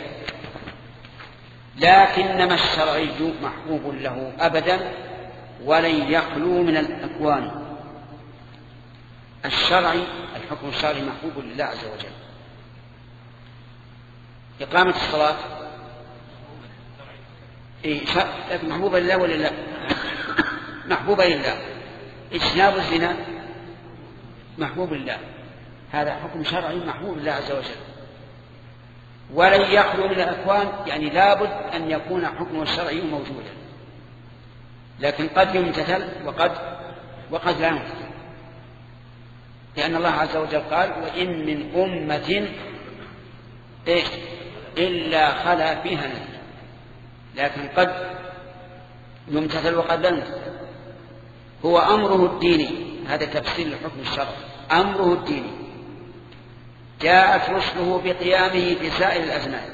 لكنما الشرعي محبوب له أبدا ولن يخلو من الأكوان. الشرعي الحكم الشرعي محبوب لله عز وجل. إقامة الصلاة إيه لكن محبوبة لله ولا لا؟ محبوبة لله. اجتناب الزنا محبوب لله، هذا حكم شرعي محبوب لله عز وجل. ولن يخلو من الأكوان يعني لابد أن يكون حكم الشرعي موجودا، لكن قد يمتثل وقد وقد لا يمتثل، لأن الله عز وجل قال وإن من أمة إيش إلا خلا فيها نذير، لكن قد يمتثل وقد لا يمتثل. هو أمره الديني، هذا تفسير لحكم الشرع، أمره الديني جاءت رسله بقيامه في سائر الأزمان.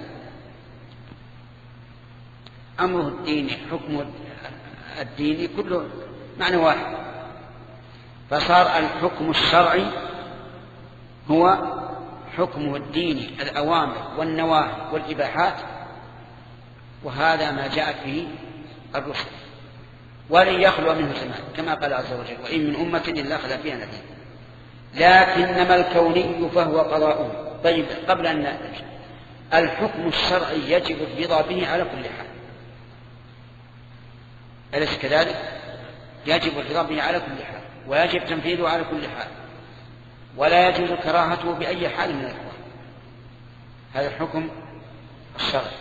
أمره الديني حكم الديني كله معنى واحد، فصار الحكم الشرعي هو حكمه الديني، الأوامر والنواهي والإباحات، وهذا ما جاءت به الرسل. ولن يخلو منه زمان كما قال عز وجل وإن من أمة إلا خلا فيها نذير. لكنما الكوني فهو قضاؤه. طيب قبل أن الحكم الشرعي يجب الرضا به على كل حال، أليس كذلك؟ يجب الرضا به على كل حال، ويجب تنفيذه على كل حال، ولا يجوز كراهته بأي حال من الأحوال. هذا الحكم الشرعي.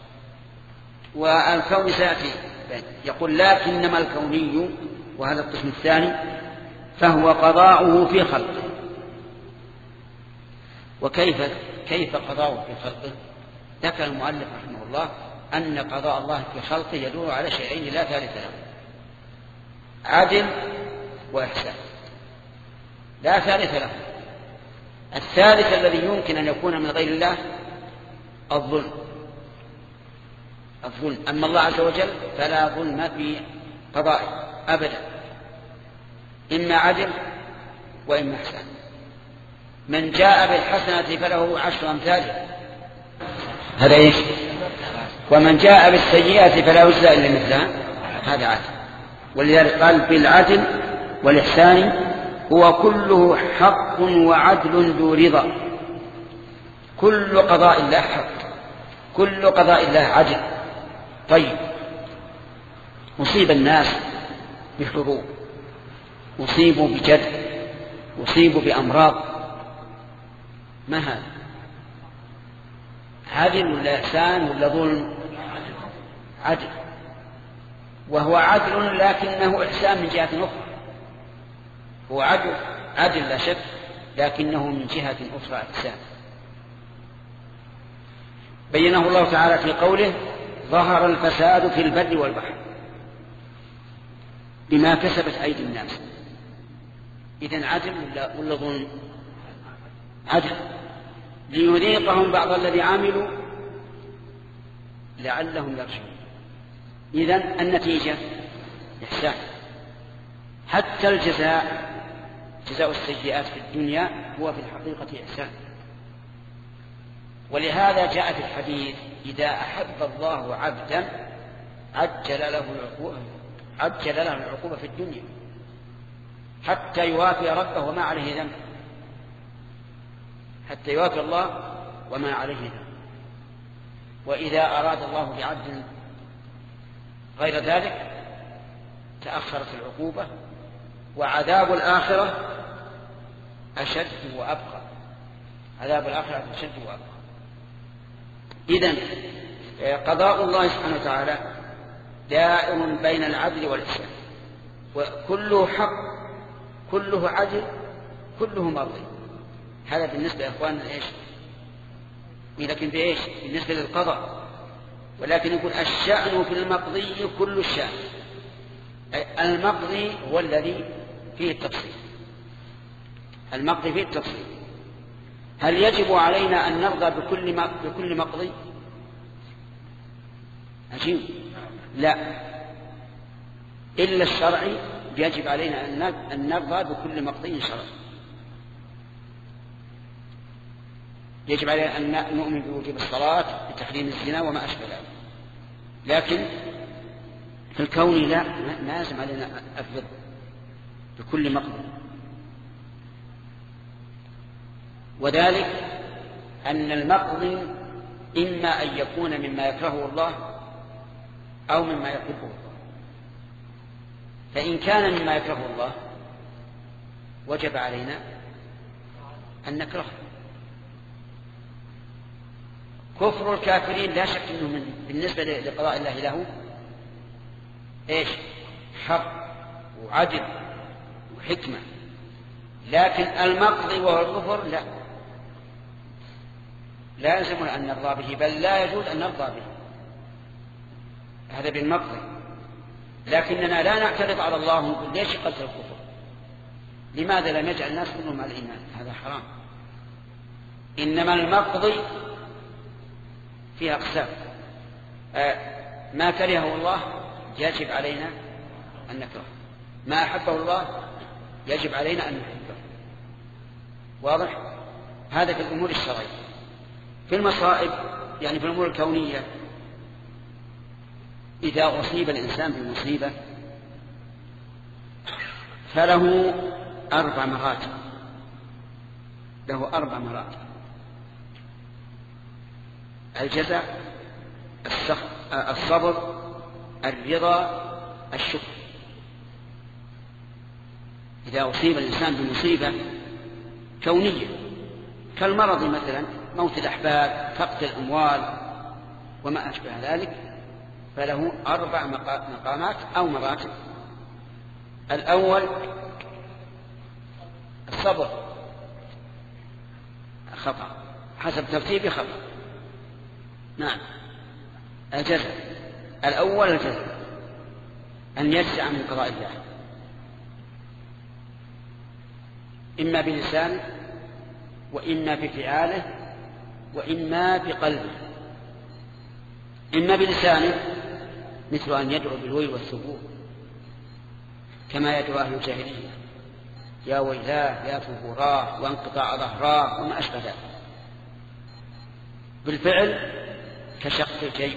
والكون سيأتي يقول لكنما الكوني، وهذا القسم الثاني، فهو قضاؤه في خلقه. وكيف كيف قضاؤه في خلقه؟ ذكر المؤلف رحمه الله أن قضاء الله في خلقه يدور على شيئين لا ثالث له: عدل وإحسان، لا ثالث له. الثالث الذي يمكن أن يكون من غير الله الظلم. الظلم أما الله عز وجل فلا ظلم في قضائه أبدا، إما عدل وإما إحسان. من جاء بالحسنة فله عشر أمثالها، هذا إيش؟ ومن جاء بالسيئة فلا يجزى إلا مثلها، هذا عدل. ولذلك قال بالعدل والإحسان هو كله حق وعدل ذو رضا. كل قضاء الله حق، كل قضاء الله عدل. طيب، أصيب الناس بحروب، أصيبوا بجد، أصيبوا بأمراض، ما هذا؟ عدل ولا إحسان ولا ظلم؟ عدل. وهو عدل لكنه إحسان من جهة أخرى. هو عدل عدل لا شك، لكنه من جهة أخرى إحسان. بينه الله تعالى في قوله: ظهر الفساد في البر والبحر بما كسبت أيدي الناس. إذن عدل ولا ظلم؟ عدل، ليذيقهم بعض الذي عملوا لعلهم يرجعون. إذن النتيجة إحسان. حتى الجزاء، جزاء السيئات في الدنيا هو في الحقيقة إحسان. ولهذا جاء في الحديث: إذا أحب الله عبدا عجل له العقوبة عجل له العقوبة في الدنيا حتى يوافي ربه وما عليه ذنب، حتى يوافي الله وما عليه ذنب. وإذا أراد الله بعبد غير ذلك تأخرت العقوبة، وعذاب الآخرة أشد وأبقى. عذاب الآخرة أشد وأبقى. إذن قضاء الله سبحانه وتعالى دائر بين العدل والإحسان، وكله حق، كله عدل، كله مرضي. هذا بالنسبة يا إخواننا إيش؟ لكن بإيش؟ بالنسبة للقضاء. ولكن يقول الشأن في المقضي كل الشأن. المقضي هو الذي فيه التفصيل. المقضي فيه التفصيل. هل يجب علينا أن نرضى بكل بكل مقضي؟ عجيب، لا. إلا الشرعي يجب علينا أن نرضى بكل مقضي شرعي. يجب علينا أن نؤمن بوجوب الصلاة، بتحريم الزنا وما أشبه ذلك. لكن في الكون لا، لازم علينا الرضا بكل مقضي. وذلك أن المقضي إما أن يكون مما يكرهه الله أو مما يحبه الله. فإن كان مما يكرهه الله وجب علينا أن نكرهه. كفر الكافرين لا شك أنه من بالنسبة لقضاء الله له إيش؟ حق وعدل وحكمة. لكن المقضي وهو الكفر لا، لا يلزمنا أن نرضى به، بل لا يجوز أن نرضى به. هذا بالمقضي. لكننا لا نعترض على الله ونقول ليش قتل الكفر؟ لماذا لم يجعل الناس كلهم على الإيمان؟ هذا حرام. إنما المقضي فيها أقسام. آه ما كرهه الله يجب علينا أن نكرهه، ما أحبه الله يجب علينا أن نحبه. واضح؟ هذا في الأمور الشرعية. في المصائب يعني في الأمور الكونية، إذا أصيب الإنسان بمصيبة فله أربع مراتب، له أربع مراتب. الجزع، الصبر، الرضا، الشكر. إذا أصيب الإنسان بمصيبة كونية كالمرض مثلا، موت الأحباب، فقد الأموال وما أشبه ذلك، فله أربع مقامات أو مراتب. الأول الصبر، خطأ حسب ترتيب خطأ، نعم. الجزع الأول الجزع أن يجزع من قضاء الله، إما بلسانه وإما بفعاله وإما بقلبه. إما بلسانه مثل أن يدعو بالويل والثبور كما يدعو أهل الجاهلية، يا ويلاه يا ثبوراه وانقطاع ظهراه وما أشبه ذلك. بالفعل كشق الجيب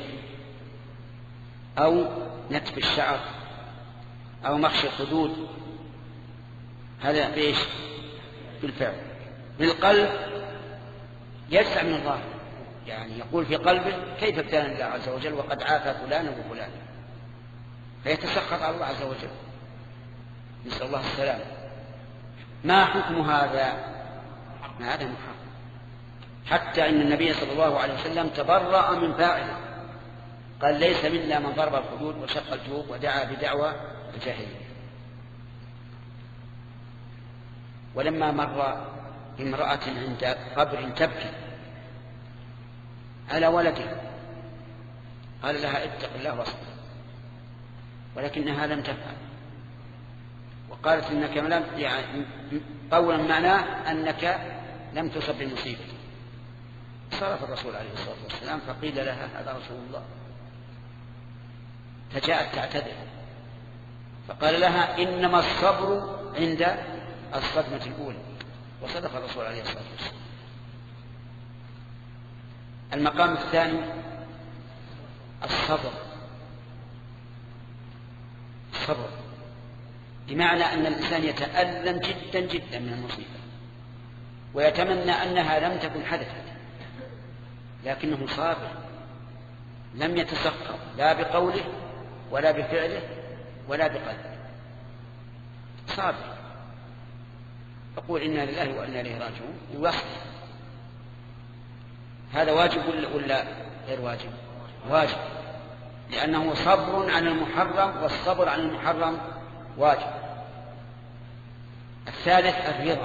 أو نتف الشعر أو مخشى الخدود، هذا بإيش؟ بالفعل. بالقلب يجزع من الله، يعني يقول في قلبه كيف كان الله عز وجل وقد عافى فلانا وفلانا، فيتسخط على الله عز وجل، نسأل الله السلام. ما حكم هذا؟ ما هذا محرم، حتى إن النبي صلى الله عليه وسلم تبرأ من فاعله، قال ليس منا من ضرب الخدود وشق الجيوب ودعا بدعوى الجاهلية. ولما مر امرأة عند قبر تبكي على ولدها قال لها اتق الله واصبر، ولكنها لم تفعل، وقالت انك لم، يعني قولا معناه انك لم تصب بالمصيبة. صرف الرسول عليه الصلاة والسلام فقيل لها هذا رسول الله، فجاءت تعتذر فقال لها إنما الصبر عند الصدمة الأولى، وصدق الرسول عليه الصلاة والسلام. المقام الثاني الصبر، الصبر بمعنى أن الإنسان يتألم جدا جدا من المصيبة ويتمنى أنها لم تكن حدثت، لكنه صابر لم يتسخط لا بقوله ولا بفعله ولا بقلبه، صابر يقول إنا لله وإنا إليه راجعون ويصبر. هذا واجب ولا غير واجب؟ واجب، لأنه صبر عن المحرم، والصبر عن المحرم واجب. الثالث الرضا،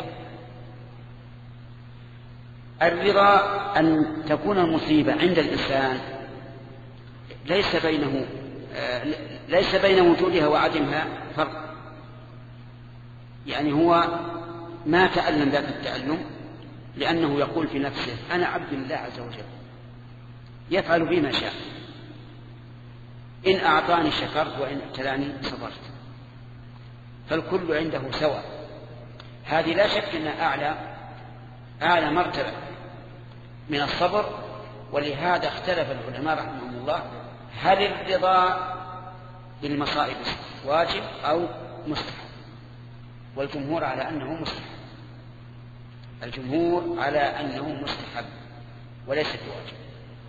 الرضا أن تكون المصيبة عند الإنسان ليس بينه ليس بين وجودها وعدمها فرق، يعني هو ما تألم ذاك التألم لأنه يقول في نفسه أنا عبد الله عز وجل يفعل بي ما شاء، إن أعطاني شكرت وإن ابتلاني صبرت، فالكل عنده سواء. هذه لا شك أنها أعلى أعلى مرتبة من الصبر. ولهذا اختلف العلماء رحمهم الله هل الرضا بالمصائب واجب أو مستحب، والجمهور على أنه مستحب، الجمهور على أنه مستحب وليس بواجب.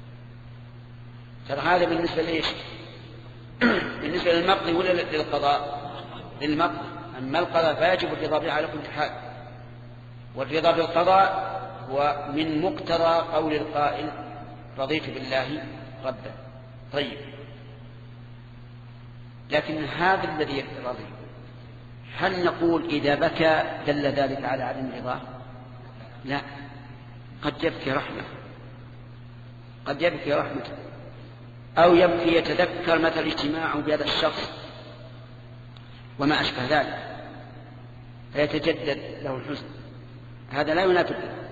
ترى هذا بالنسبة ليش؟ بالنسبة للمقضي ولا للقضاء؟ للمقضي. أما القضاء فيجب الرضا به على كل حال، والرضا بالقضاء هو من مقتضى قول القائل رضيت بالله ربا. طيب، لكن هذا الذي رضي هل نقول إذا بكى دل ذلك على عدم رضاه؟ لا، قد يبكي رحمة، قد يبكي رحمة، أو يبكي يتذكر مثل اجتماع بهذا الشخص وما أشبه ذلك فيتجدد له الحزن، هذا لا ينافي.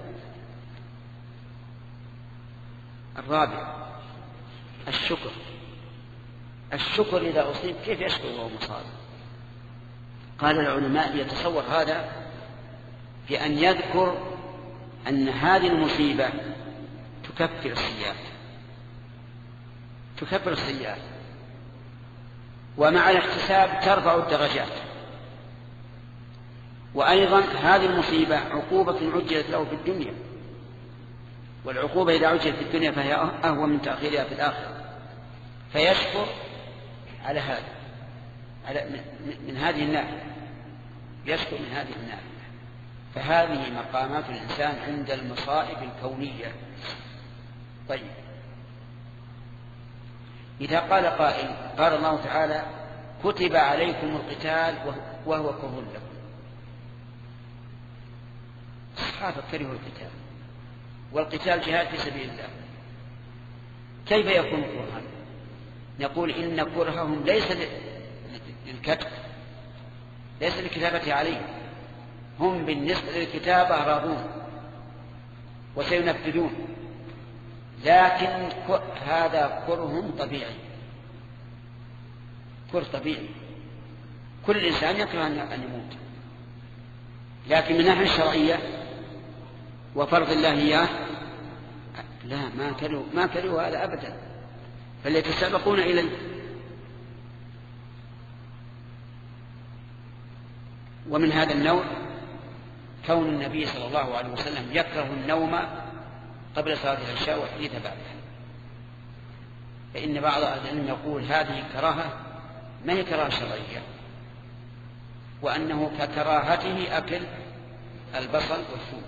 الرابع الشكر، الشكر إذا أصيب كيف يشكر وهو مصاب؟ قال العلماء يتصور هذا بأن يذكر أن هذه المصيبة تكفر السيئات، تكفر السيئات، ومع الاحتساب ترفع الدرجات، وأيضا هذه المصيبة عقوبة عجلت له في الدنيا والعقوبة إذا عجلت في الدنيا فهي أهون من تأخيرها في الآخرة، فيشكر على هذا، على من هذه الناحية، يشكر من هذه الناحية. فهذه مقامات الإنسان عند المصائب الكونية. طيب، إذا قال قائل، قال الله تعالى كتب عليكم القتال وهو كره لكم، الصحابة كرهوا القتال، والقتال جهاد في سبيل الله، كيف يكون كرها؟ نقول إن كرههم ليس للكتب، ليس للكتابة عليه، هم بالنسبة للكتابة راضون وسينفذون، لكن هذا كره طبيعي، كره طبيعي، كل إنسان يكره أن يموت، لكن من الناحية الشرعية وفرض الله إياه لا، ما كرهوا ما كرهوا هذا أبدا، فليتسابقون إليه. ومن هذا النوع كون النبي صلى الله عليه وسلم يكره النوم قبل صلاة العشاء والحديث بعدها، فإن بعض أهل العلم يقول هذه كراهة ما هي كراهة شرعية، وأنه ككراهته أكل البصل والثوم،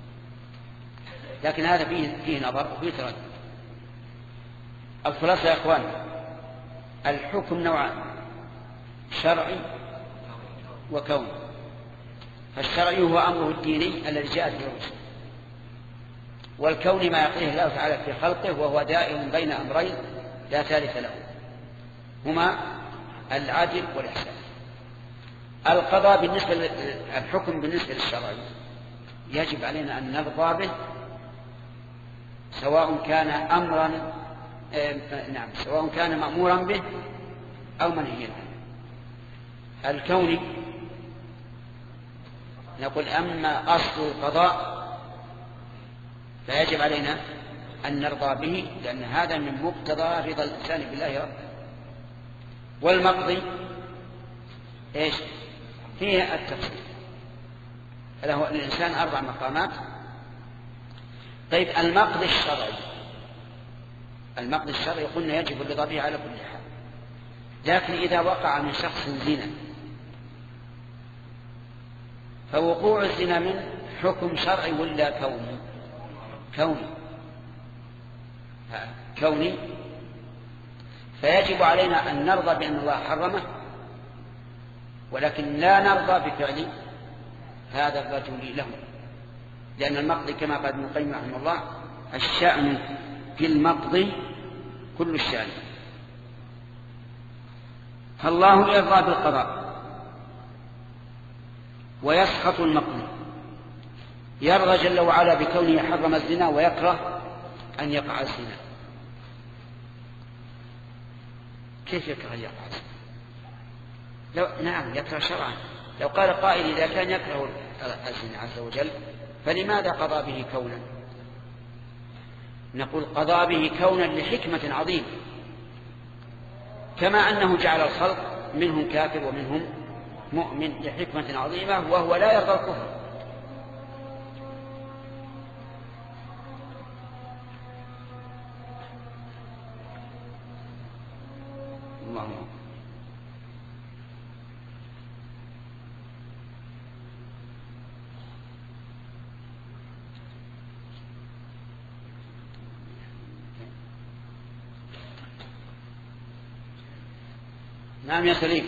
لكن هذا فيه, فيه نظر وفيه تردد. الخلاصة يا أخوان، الحكم نوعان، شرعي وكوني. فالشرعي هو أمره الديني الذي جاءت به الرسل، والكوني ما يقضيه الله تعالى في خلقه، وهو دائم بين أمرين لا ثالث له، هما العدل والإحسان. القضاء بالنسبة الحكم بالنسبة للشرعي يجب علينا أن نرضى به، سواء كان أمرا نعم سواء كان مأمورا به أو منهيا عنه. الكوني نقول أما أصل القضاء فيجب علينا أن نرضى به، لأن هذا من مقتضى رضا الإنسان بالله ربه. والمقضي إيش فيه التفصيل، فله الإنسان أربع مقامات. طيب، المقضي الشرعي، المقضي الشرعي قلنا يجب الرضا به على كل حال، لكن إذا وقع من شخص زنا فوقوع الزنا من حكم شرعي ولا كوني؟ كوني كوني فيجب علينا أن نرضى بأن الله حرمه، ولكن لا نرضى بفعل هذا الرجل له، لأن المقضي كما قال ابن القيم رحمه الله الشأن في المقضي كل الشأن. فالله يرضى بالقضاء ويسخط المقضي، يرضى جل وعلا بكونه حرم الزنا ويكره أن يقع الزنا. كيف يكره أن يقع الزنا؟ لو نعم يكره شرعا. لو قال قائل إذا كان يكره الزنا عز وجل فلماذا قضى به كونا؟ نقول قضى به كونا لحكمة عظيمة، كما أنه جعل الخلق منهم كافر ومنهم مؤمن لحكمة عظيمة، وهو لا يرضى الكفر. اللهم نعم يا سليم.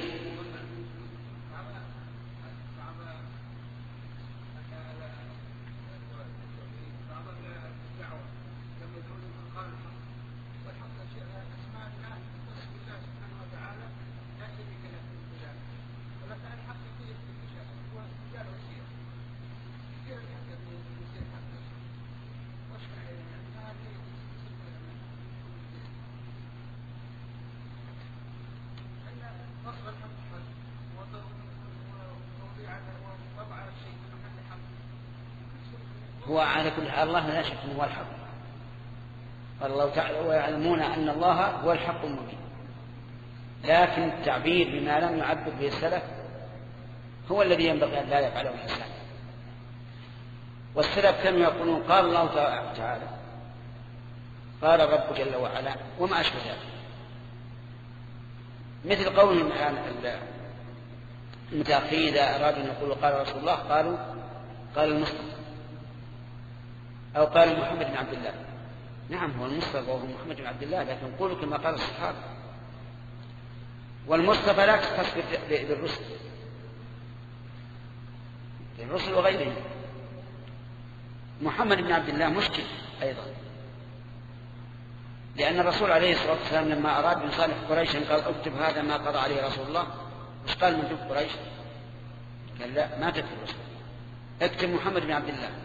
هو على كل حال الله لا شك هو الحق، قال الله تعالى ويعلمون أن الله هو الحق المبين، لكن التعبير بما لم يعبر به السلف هو الذي ينبغي أن لا يفعله الإنسان. والسلف كانوا يقولون قال الله تعالى قال الرب جل وعلا وما أشبه ذلك، مثل قولهم المتأخرين إذا أرادوا أن يقولوا قال رسول الله قالوا قال المصطفى أو قال محمد بن عبد الله. نعم هو المصطفى وهو محمد بن عبد الله، لكن قولوا كما قال الصحابة. والمصطفى لا تختص بالرسل الرسل وغيرهم. محمد بن عبد الله مشكل أيضا، لأن الرسول عليه الصلاة والسلام لما أراد من صالح قريش قال اكتب هذا ما قضى عليه رسول الله، مش قال من جب قريش؟ قال لا ما تكتب رسول، اكتب محمد بن عبد الله.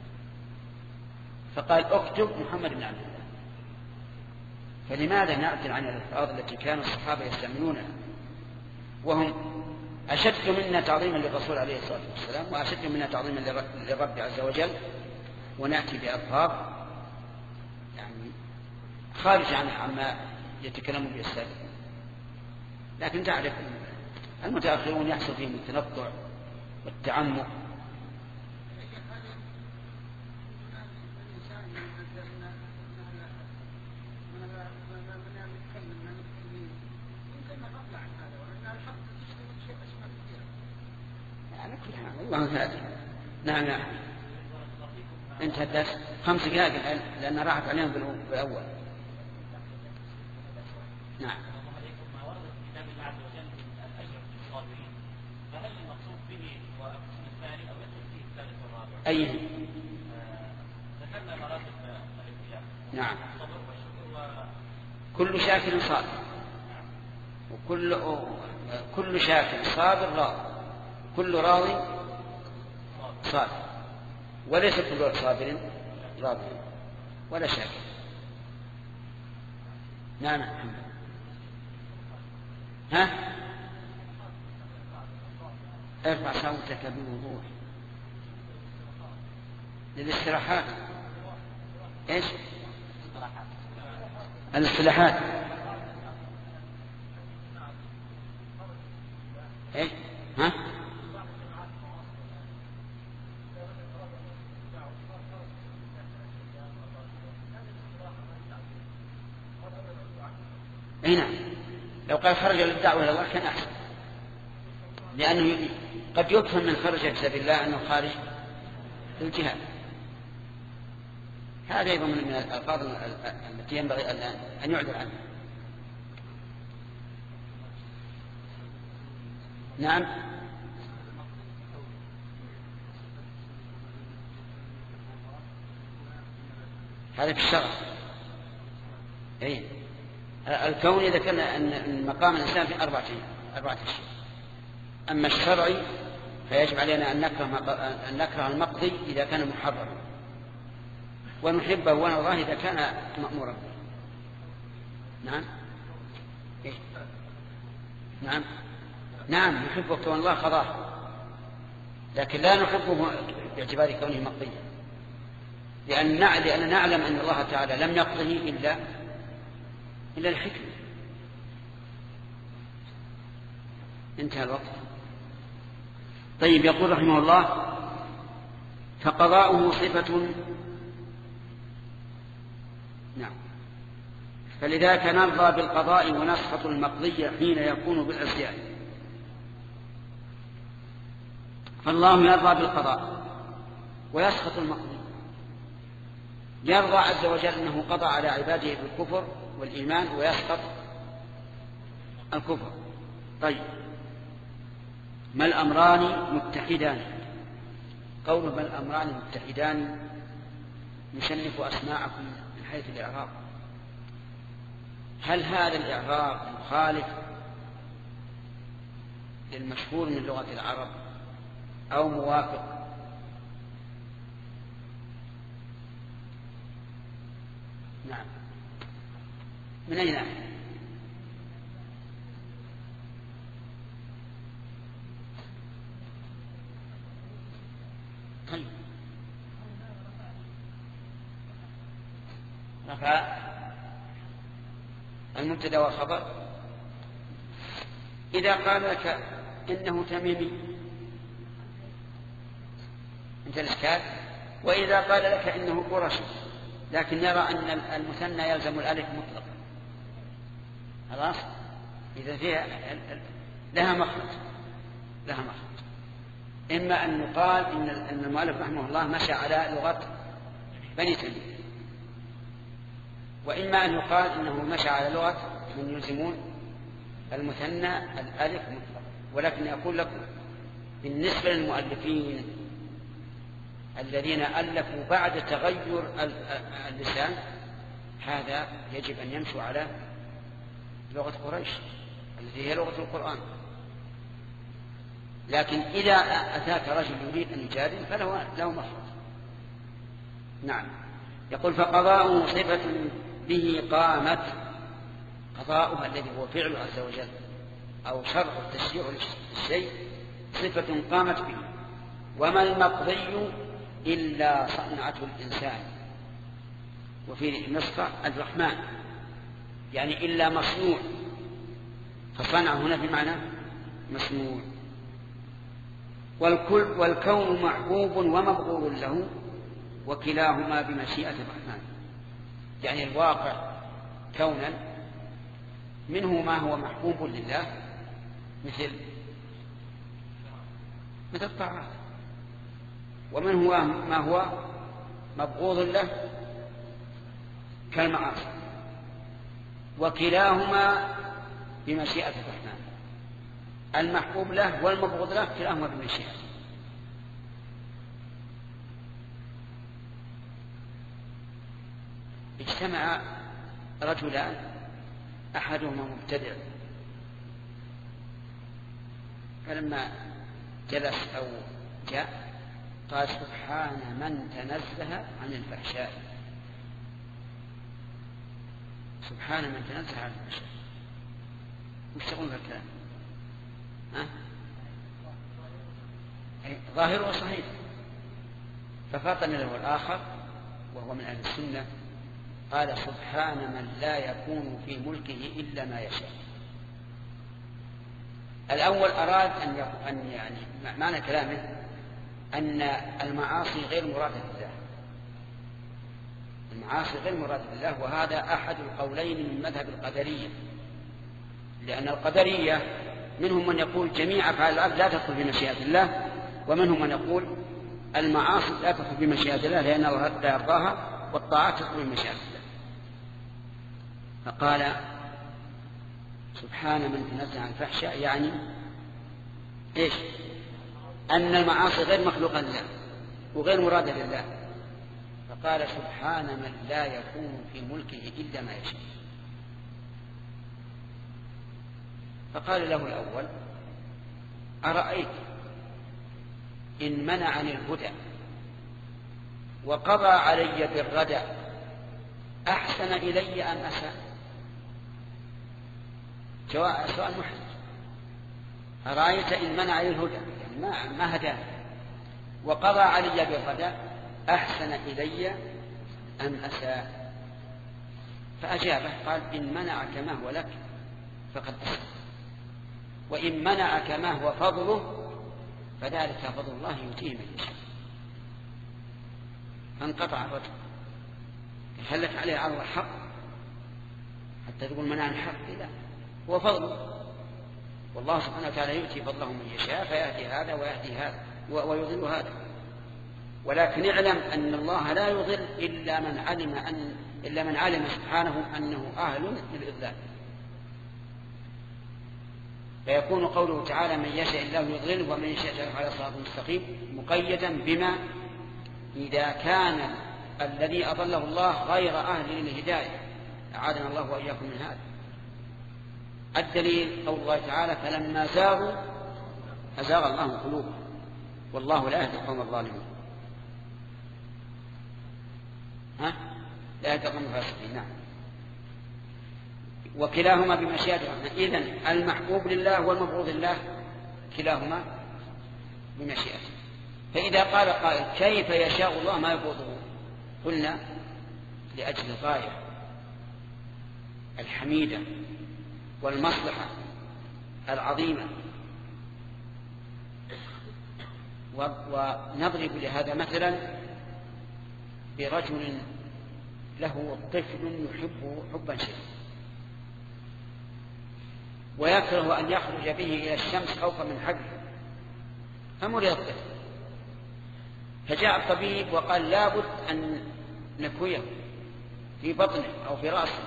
فقال اكتب محمد بن عبد الله. فلماذا نعدل عن الألفاظ التي كان الصحابة يستعملونها وهم أشد منا تعظيما للرسول عليه الصلاة والسلام وأشد منا تعظيما للرب عز وجل، ونأتي بألفاظ يعني خارج عن عما يتكلمون به السابقون. لكن تعرف المتأخرون يحصل فيهم التنطع والتعمق. الله هذا. نعم نعم انتهى الدرس خمس دقائق الآن لأن راحت عليهم بالأول. نعم. أيه؟ نعم. كل شاكر صابر وكل كل شاكر صابر راض، كل راضي صابر، وليس كل صابر راضي ولا شاكر. نعم. ها ارفع صوتك بوضوح. للاستراحات ايش؟ الاصطلاحات ايش؟ ها اي نعم. لو قال خرج للدعوة إلى الله كان أحسن، لأنه قد يفهم من خرج في سبيل الله أنه خارج للجهاد. هذا أيضا من الألفاظ التي ينبغي الآن أن يعذر عنها. نعم. هذا في الشرع. أي الكون إذا كان أن مقام الإنسان في أربعة أربعة أشياء. أما الشرعي فيجب علينا أن نكره أن نكره المقضي إذا كان محرما، ونحبه ونرضاه إذا كان مأمورا به. نعم. إيه؟ نعم نعم نحبه كون الله قضاه، لكن لا نحبه باعتبار كونه مقضيا، لأن لأننا نعلم أن الله تعالى لم يقضه إلا إلا الحكمة. انتهى الوقت. طيب يقول رحمه الله فقضاؤه صفة. نعم. فلذلك نرضى بالقضاء ونسخط المقضية حين يكون بالعصيان. فالله يرضى بالقضاء ويسخط المقضي. يرضى عز وجل أنه قضى على عباده بالكفر والإيمان ويسقط الكفر. طيب ما الأمران متحدان؟ قول ما الأمران متحدان نشنف أسماعكم من حيث الإعراب. هل هذا الإعراب مخالف للمشهور من لغة العرب أو موافق؟ نعم. من أين نحن؟ طيب رفع المبتدا والخبر. إذا قال لك إنه تميمي انت الإشكال، وإذا قال لك إنه قرشي لكن يرى أن المثنى يلزم الألف مطلقا. خلاص إذا فيها لها مخرج لها مخرج إما أن يقال إن المؤلف رحمه الله مشى على لغة بني تميم، وإما أن يقال إنه مشى على لغة من يلزمون المثنى الألف مطلقا. ولكن أقول لكم بالنسبة للمؤلفين الذين ألفوا بعد تغير اللسان هذا يجب أن يمشوا على لغة قريش التي هي لغة القرآن. لكن إذا أتاك رجل يريد أن يجادل فله له مخرج. نعم. يقول فقضاؤه صفة به قامت، قضاؤها الذي هو فعل عز وجل أو شرع التشريع للشيء صفة قامت به. وما المقضي إلا صنعة الإنسان، وفي نسخة الرحمن يعني إلا مصنوع، فصنع هنا بمعنى مصنوع. والكل والكون محبوب ومبغوض له وكلاهما بمشيئة الرحمن، يعني الواقع كونا منه ما هو محبوب لله مثل مثل الطاعات، ومن هو ما هو مبغوض له كالمعاصي، وكلاهما بمشيئة الرحمن. المحبوب له والمبغوض له كلاهما بمشيئة. اجتمع رجلان أحدهما مبتدع، فلما جلس أو جاء قال سبحان من تنزه عن الفحشاء. سبحان من تنزه عن الفحشاء. وش تقول في الكلام؟ ها؟ ظاهره صحيح. ففطن له الآخر وهو من أهل السنة قال سبحان من لا يكون في ملكه إلا ما يشاء. الأول أراد أن أن يعني معنى كلامه أن المعاصي غير مرادة لله، المعاصي غير مرادة لله، وهذا أحد القولين من مذهب القدرية، لأن القدرية منهم من يقول جميع أفعال العبد لا تدخل في مشيئة الله، ومنهم من يقول المعاصي لا تدخل في مشيئة الله لأن الله لا يرضاها، والطاعات تدخل في مشيئة الله. فقال سبحان من تنزه عن الفحشاء يعني إيش؟ أن المعاصي غير مخلوقة لله وغير مرادة لله. فقال سبحان من لا يكون في ملكه إلا ما يشاء. فقال له الأول أرأيت إن منعني الهدى وقضى علي بالردى أحسن إلي أم أساء؟ سؤال محرج. أرأيت إن منعني الهدى يعني ما, ما هداني وقضى علي بالردى أحسن إلي أم أساء؟ فأجابه قال إن منعك ما هو لك فقد أساء، وإن منعك ما هو فضله فذلك فضل الله يؤتيه من يشاء. فانقطع الرجل. هل لك عليه عرض الحق حتى تقول منعني الحق؟ لا، هو فضله، والله سبحانه وتعالى يؤتي فضله من يشاء، فيأتي هذا ويأتي هذا ويضل هذا. ولكن اعلم أن الله لا يضل إلا من علم أن إلا من علم سبحانه أنه أهل للإضلال. فيكون قوله تعالى من يشاء الله يضلله ومن يشاء يجعله على صراط مستقيم مقيدا بما إذا كان الذي أضله الله غير أهل للهداية. أعاذنا الله وإياكم من هذا. الدليل قول الله تعالى فلما زاغوا أزاغ الله قلوبهم والله لا يهدي القوم الظالمين. ها؟ لا يهدي القوم الفاسقين. نعم. وكلاهما بمشيئة الرحمن. إذن المحبوب لله والمبغوض لله كلاهما بمشيئته. فإذا قال قائل كيف يشاء الله ما يبغضه؟ قلنا لأجل الغاية الحميدة والمصلحة العظيمة. ونضرب لهذا مثلا برجل له طفل يحبه حبا شديدا ويكره أن يخرج به إلى الشمس خوفا من حقه، فمرض الطفل، فجاء الطبيب وقال لابد أن نكويه في بطنه أو في رأسه.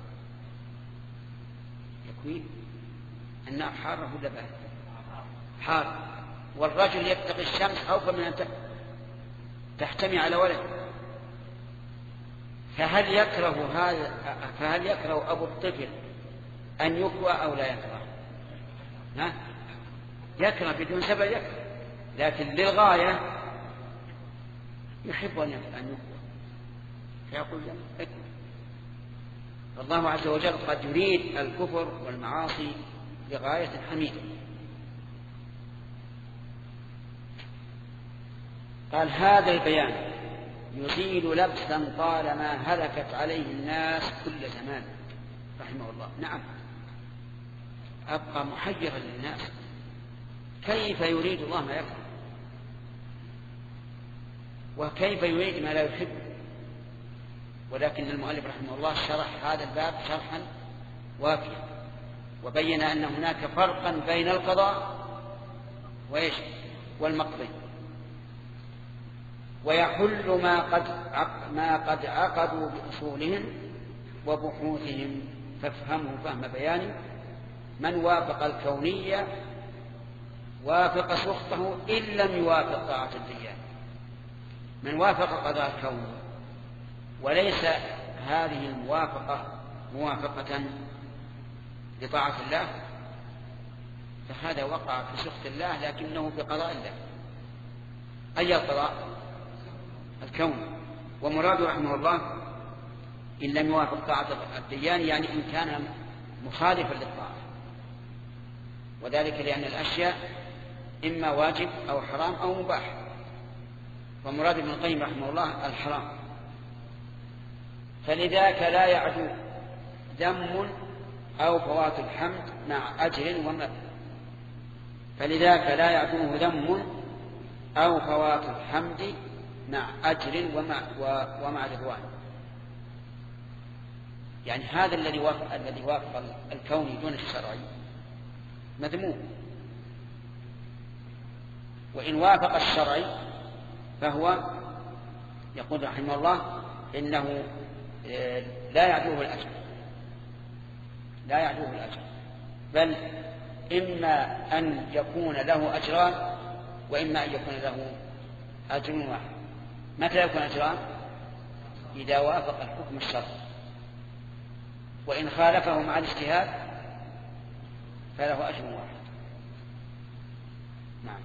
يكويه النار حارة ولا بارد؟ حار، والرجل يتقي الشمس خوفا من أن تحتمي على ولد، فهل يكره هذا فهل يكره أبو الطفل أن يكوى أو لا يكره؟ ها؟ يكره بدون سبب يكره، لكن للغاية يحب أن يكوى، فيقول اكوى. فالله عز وجل قد يريد الكفر والمعاصي لغاية حميدة. قال هذا البيان يزيل لبسا طالما هلكت عليه الناس كل زمان رحمه الله. نعم، أبقى محيرا للناس، كيف يريد الله ما يكره، وكيف يريد ما لا يحب. ولكن المؤلف رحمه الله شرح هذا الباب شرحا وافيا، وبين أن هناك فرقا بين القضاء وإيش والمقضي، ويحل ما قد ما قد عقدوا بأصولهم وبحوثهم، فافهموا فهم بيان من وافق الكونية وافق سخطه إن لم يوافق طاعة الديان. من وافق قضاء الكون وليس هذه الموافقة موافقة لطاعة الله فهذا وقع في سخط الله لكنه في قضاء الله. أي القضاء؟ الكون. ومراد رحمه الله إن لم يوافق طاعة الديان يعني إن كان مخالفا للطاعة، وذلك لأن الأشياء إما واجب أو حرام أو مباح، ومراد ابن القيم رحمه الله الحرام. فلذاك لا يعدو ذم أو فوات الحمد مع أجر ومع فلذاك لا يعدوه ذم أو فوات الحمد مع أجر ومع, ومع رضوان. يعني هذا الذي وافق الذي وافق الكوني دون الشرعي مذموم، وإن وافق الشرعي فهو يقول رحمه الله إنه لا يعدوه الأجر لا يعدوه الأجر بل إما أن يكون له أجران وإما أن يكون له أجر واحد. متى يكون أجران؟ إذا وافق الحكم الشرعي، وإن خالفه مع الاجتهاد فله أجر واحد. نعم.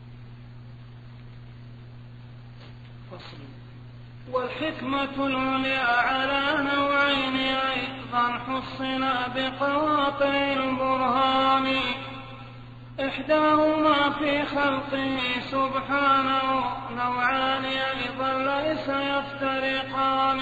فصل. والحكمة العليا على نوعين أيضا حصنا بقواطع البرهان، إحداهما في خلقه سبحانه، نوعان أيضا ليس يفترقان.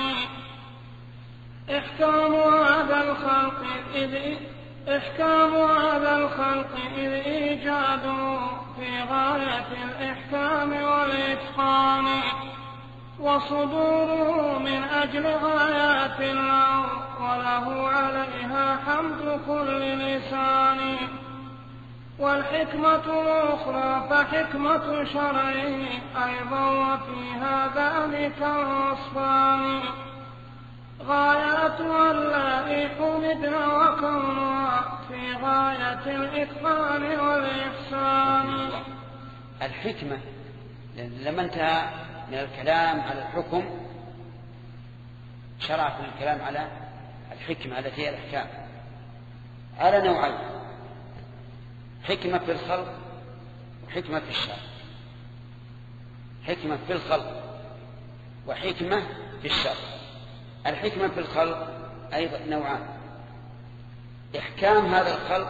إحكام هذا الخلق إذ إحكام هذا الخلق إذ إيجاده في غاية الإحكام والإتقان، وصدوره من أجل غايات له وله عليها حمد كل لسان. والحكمة الأخرى فحكمة شرعه أيضا وفي هذا ذلك الوصفان، غاياتها اللائي حمدنا وكونها في غاية الإتقان والإحسان. الحكمة لما انتهى من الكلام على الحكم شرع في الكلام على الحكمة التي هي الأحكام على نوعين: حكمة في الخلق وحكمة في الشرع. حكمة في الخلق وحكمة في الشرع. الحكمة في الخلق أيضا نوعان: إحكام هذا الخلق،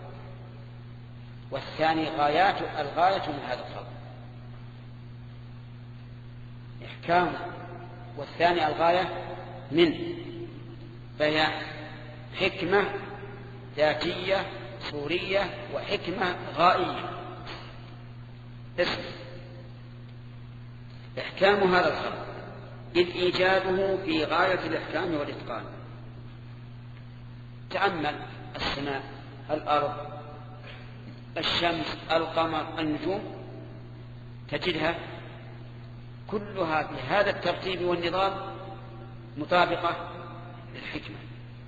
والثاني غايات الغاية من هذا الخلق. إحكام والثاني الغاية منه، فهي حكمة ذاتية صورية وحكمة غائية. اسم إحكام هذا الخلق إذ إيجاده في غاية الإحكام والإتقان. تأمل السماء، الأرض، الشمس، القمر، النجوم، تجدها كلها بهذا الترتيب والنظام مطابقة للحكمة،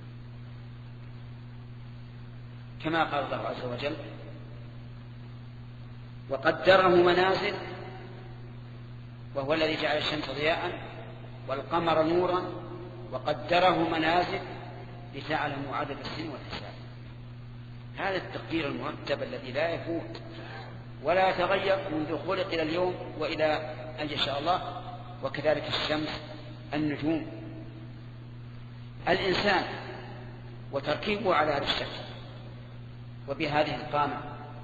كما قال الله عز وجل: وقدره منازل، وهو الذي جعل الشمس ضياء والقمر نورا وقدره منازل لتعلموا عدد السنين والحساب. هذا التقدير المرتب الذي لا يفوت ولا يتغير منذ خلق إلى اليوم وإلى أن يشاء الله. وكذلك الشمس، النجوم، الإنسان وتركيبه على هذا الشكل وبهذه القامة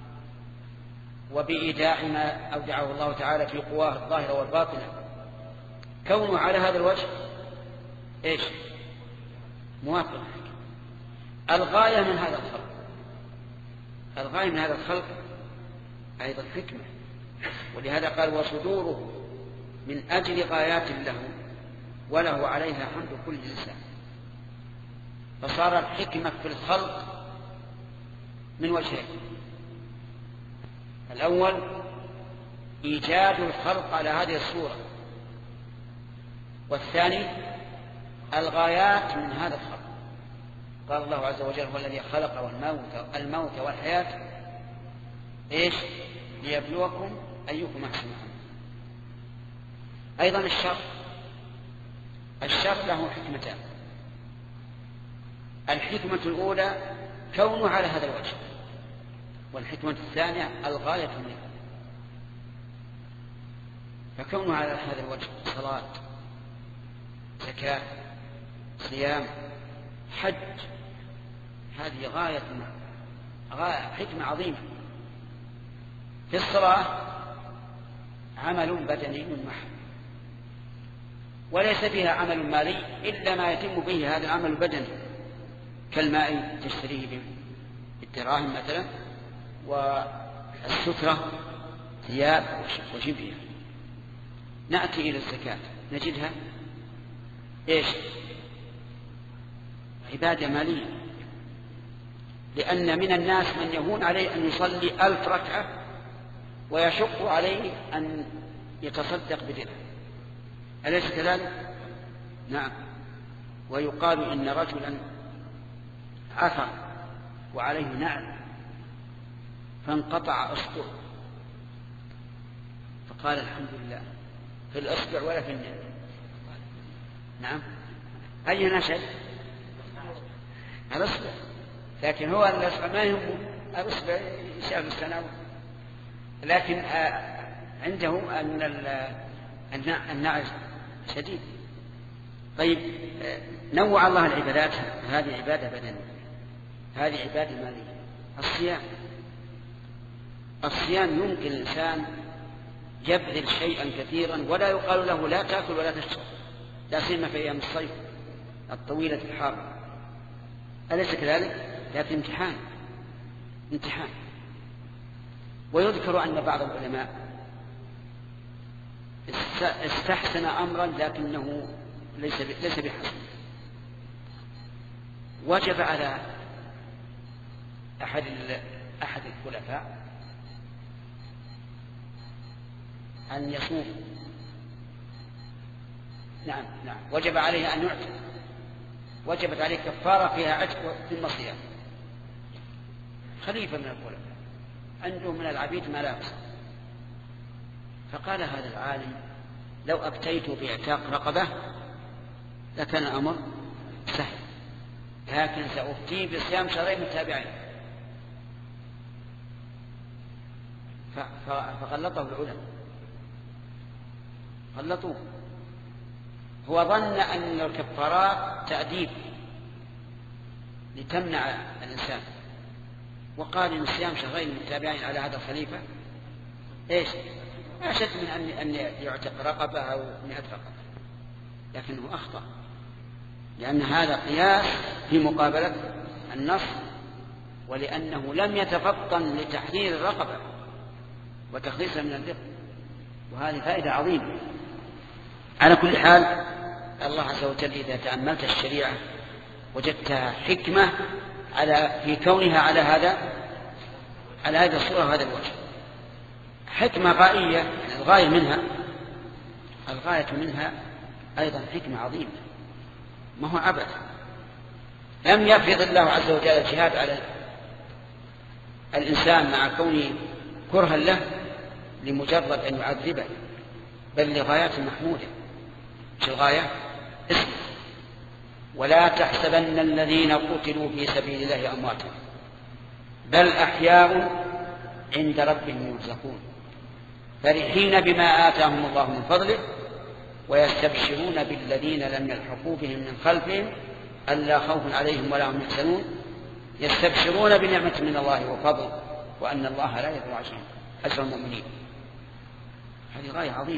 وبإيداع ما أودعه الله تعالى في قواه الظاهرة والباطنة، كونه على هذا الوجه إيش؟ موافق. الغاية من هذا الخلق، الغاية من هذا الخلق أيضا حكمة، ولهذا قال: وصدوره من أجل غايات له وله عليها حمد كل إنسان. فصار الحكمة في الخلق من وجهين: الأول إيجاد الخلق على هذه الصورة، والثاني الغايات من هذا الخلق. قال الله عز وجل: هو الذي خلق الموت, الموت والحياة إيش؟ ليبلوكم أيكم أحسن عملا. أيضا الشر، الشر له حكمتان: الحكمة الأولى كونه على هذا الوجه، والحكمة الثانية الغاية منه. فكونه على هذا الوجه صلاة، زكاة، صيام، حج، هذه غاية غاية حكمة عظيمة. في الصلاة عمل بدني محض، وليس فيها عمل مالي إلا ما يتم به هذا العمل البدني، كالماء تشتريه بالدراهم مثلا، والسترة ثياب وشبهها. نأتي إلى الزكاة نجدها إيش؟ عبادة مالية، لأن من الناس من يهون عليه أن يصلي ألف ركعة ويشق عليه أن يتصدق بدرهم، أليس كذلك؟ نعم. ويقال إن رجلا عثر وعليه نعل فانقطع أصبعه، فقال: الحمد لله، في الأصبع ولا في النعل. نعم، أي نشد؟ الأصبع، لكن هو الأصبع ما يهمه، الأصبع شاف السنة، لكن عندهم أن النعل شديد. طيب، نوع الله العبادات، هذه عبادة بدنية، هذه عبادة مالية. الصيام، الصيام يمكن الإنسان يبذل شيئا كثيرا ولا يقال له لا تأكل ولا تشرب، لا سيما في أيام الصيف الطويلة الحارة، أليس كذلك؟ لكن امتحان امتحان. ويذكر أن بعض العلماء استحسن أمرا لكنه ليس ليس بحسن. وجب على أحد أحد الخلفاء أن يصوم. نعم نعم وجب عليه أن يعتق، وجبت عليه كفارة فيها عتق ثم صيام. خليفة من الخلفاء عنده من العبيد ما لا يقصر، فقال هذا العالم: لو أفتيت باعتاق رقبة لكان الأمر سهل، لكن سأفتي بصيام شهرين متابعين. فغلطه العلماء، غلطوه. هو ظن أن الكفارات تأديب لتمنع الإنسان، وقال إن صيام شهرين متابعين على هذا الخليفة إيش؟ أشد من أن أن يعتق رقبة أو مئة رقبة. لكنه أخطأ، لأن هذا قياس في مقابلة النص، ولأنه لم يتفطن لتحرير الرقبة وتخليصها من الرق، وهذه فائدة عظيمة. على كل حال الله عز وجل إذا تأملت الشريعة وجدتها حكمة على في كونها على هذا على هذه الصورة وهذا الوجه، حكمة غائية، يعني الغاية منها الغاية منها أيضا حكمة عظيمة، ما هو عبث. لم يفرض الله عز وجل الجهاد على الإنسان مع كونه كرها له لمجرد أن يعذبه، بل لغايات محمودة. مش الغاية اسم. ولا تحسبن الذين قتلوا في سبيل الله أمواتا بل أحياء عند ربهم يرزقون فرحين بما آتاهم الله من فضله ويستبشرون بالذين لم يلحقوا بهم من خلفهم ألا خوف عليهم ولا هم يحزنون يستبشرون بنعمة من الله وفضل وأن الله لا يضيع أجر المؤمنين. هذه غاية عظيمة.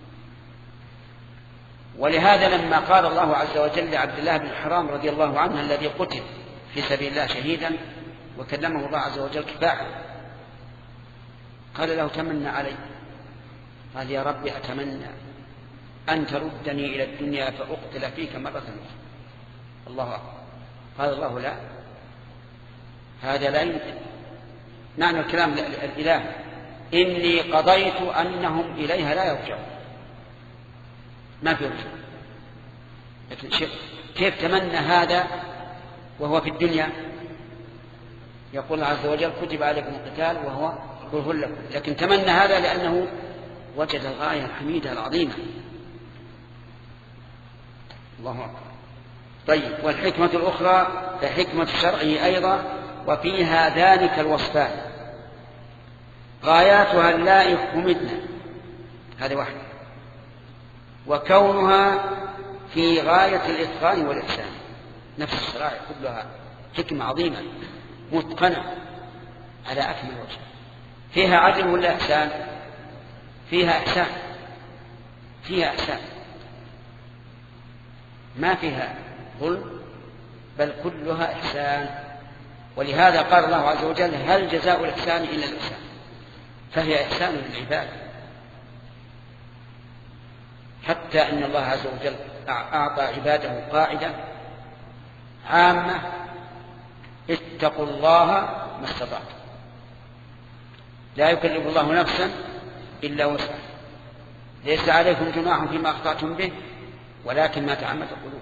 ولهذا لما قال الله عز وجل لعبد الله بن حرام رضي الله عنه الذي قتل في سبيل الله شهيدا وكلمه الله عز وجل كفاحا، قال له تمنى علي، قال يا رب أتمنى أن تردني إلى الدنيا فأقتل فيك مرة أخرى. الله أكبر. قال الله لا، هذا لا يمكن. معنى الكلام الإله إني قضيت أنهم إليها لا يرجعون، ما في رجوع. لكن شوف كيف تمنى هذا وهو في الدنيا. يقول الله عز وجل كتب عليكم القتال وهو كره لكم، لكن تمنى هذا لأنه وجد الغاية الحميدة العظيمة. الله أكبر. طيب، والحكمة الأخرى فحكمة الشرع أيضا، وفيها ذلك الوصفان غاياتها اللائق مدنا، هذه واحدة، وكونها في غاية الإتقان والإحسان. نفس الشرائع كلها حكمة عظيمة متقنة على أكمل وجه. فيها عدل ولا إحسان؟ فيها إحسان، فيها إحسان، ما فيها ظلم، بل كلها إحسان. ولهذا قال الله عز وجل هل جزاء الإحسان إلا الإحسان، فهي إحسان للعباد. حتى إن الله عز وجل أعطى عباده قاعدة عامة اتقوا الله ما استطعتم، لا يكلف الله نفسا إلا وسعها، ليس عليكم جناح فيما أخطأتم به ولكن ما تعمدت القلوب.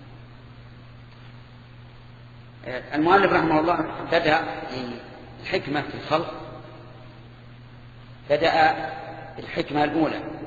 المؤلف رحمه الله بدأ الحكمة في الخلق، بدأ الحكمة الأولى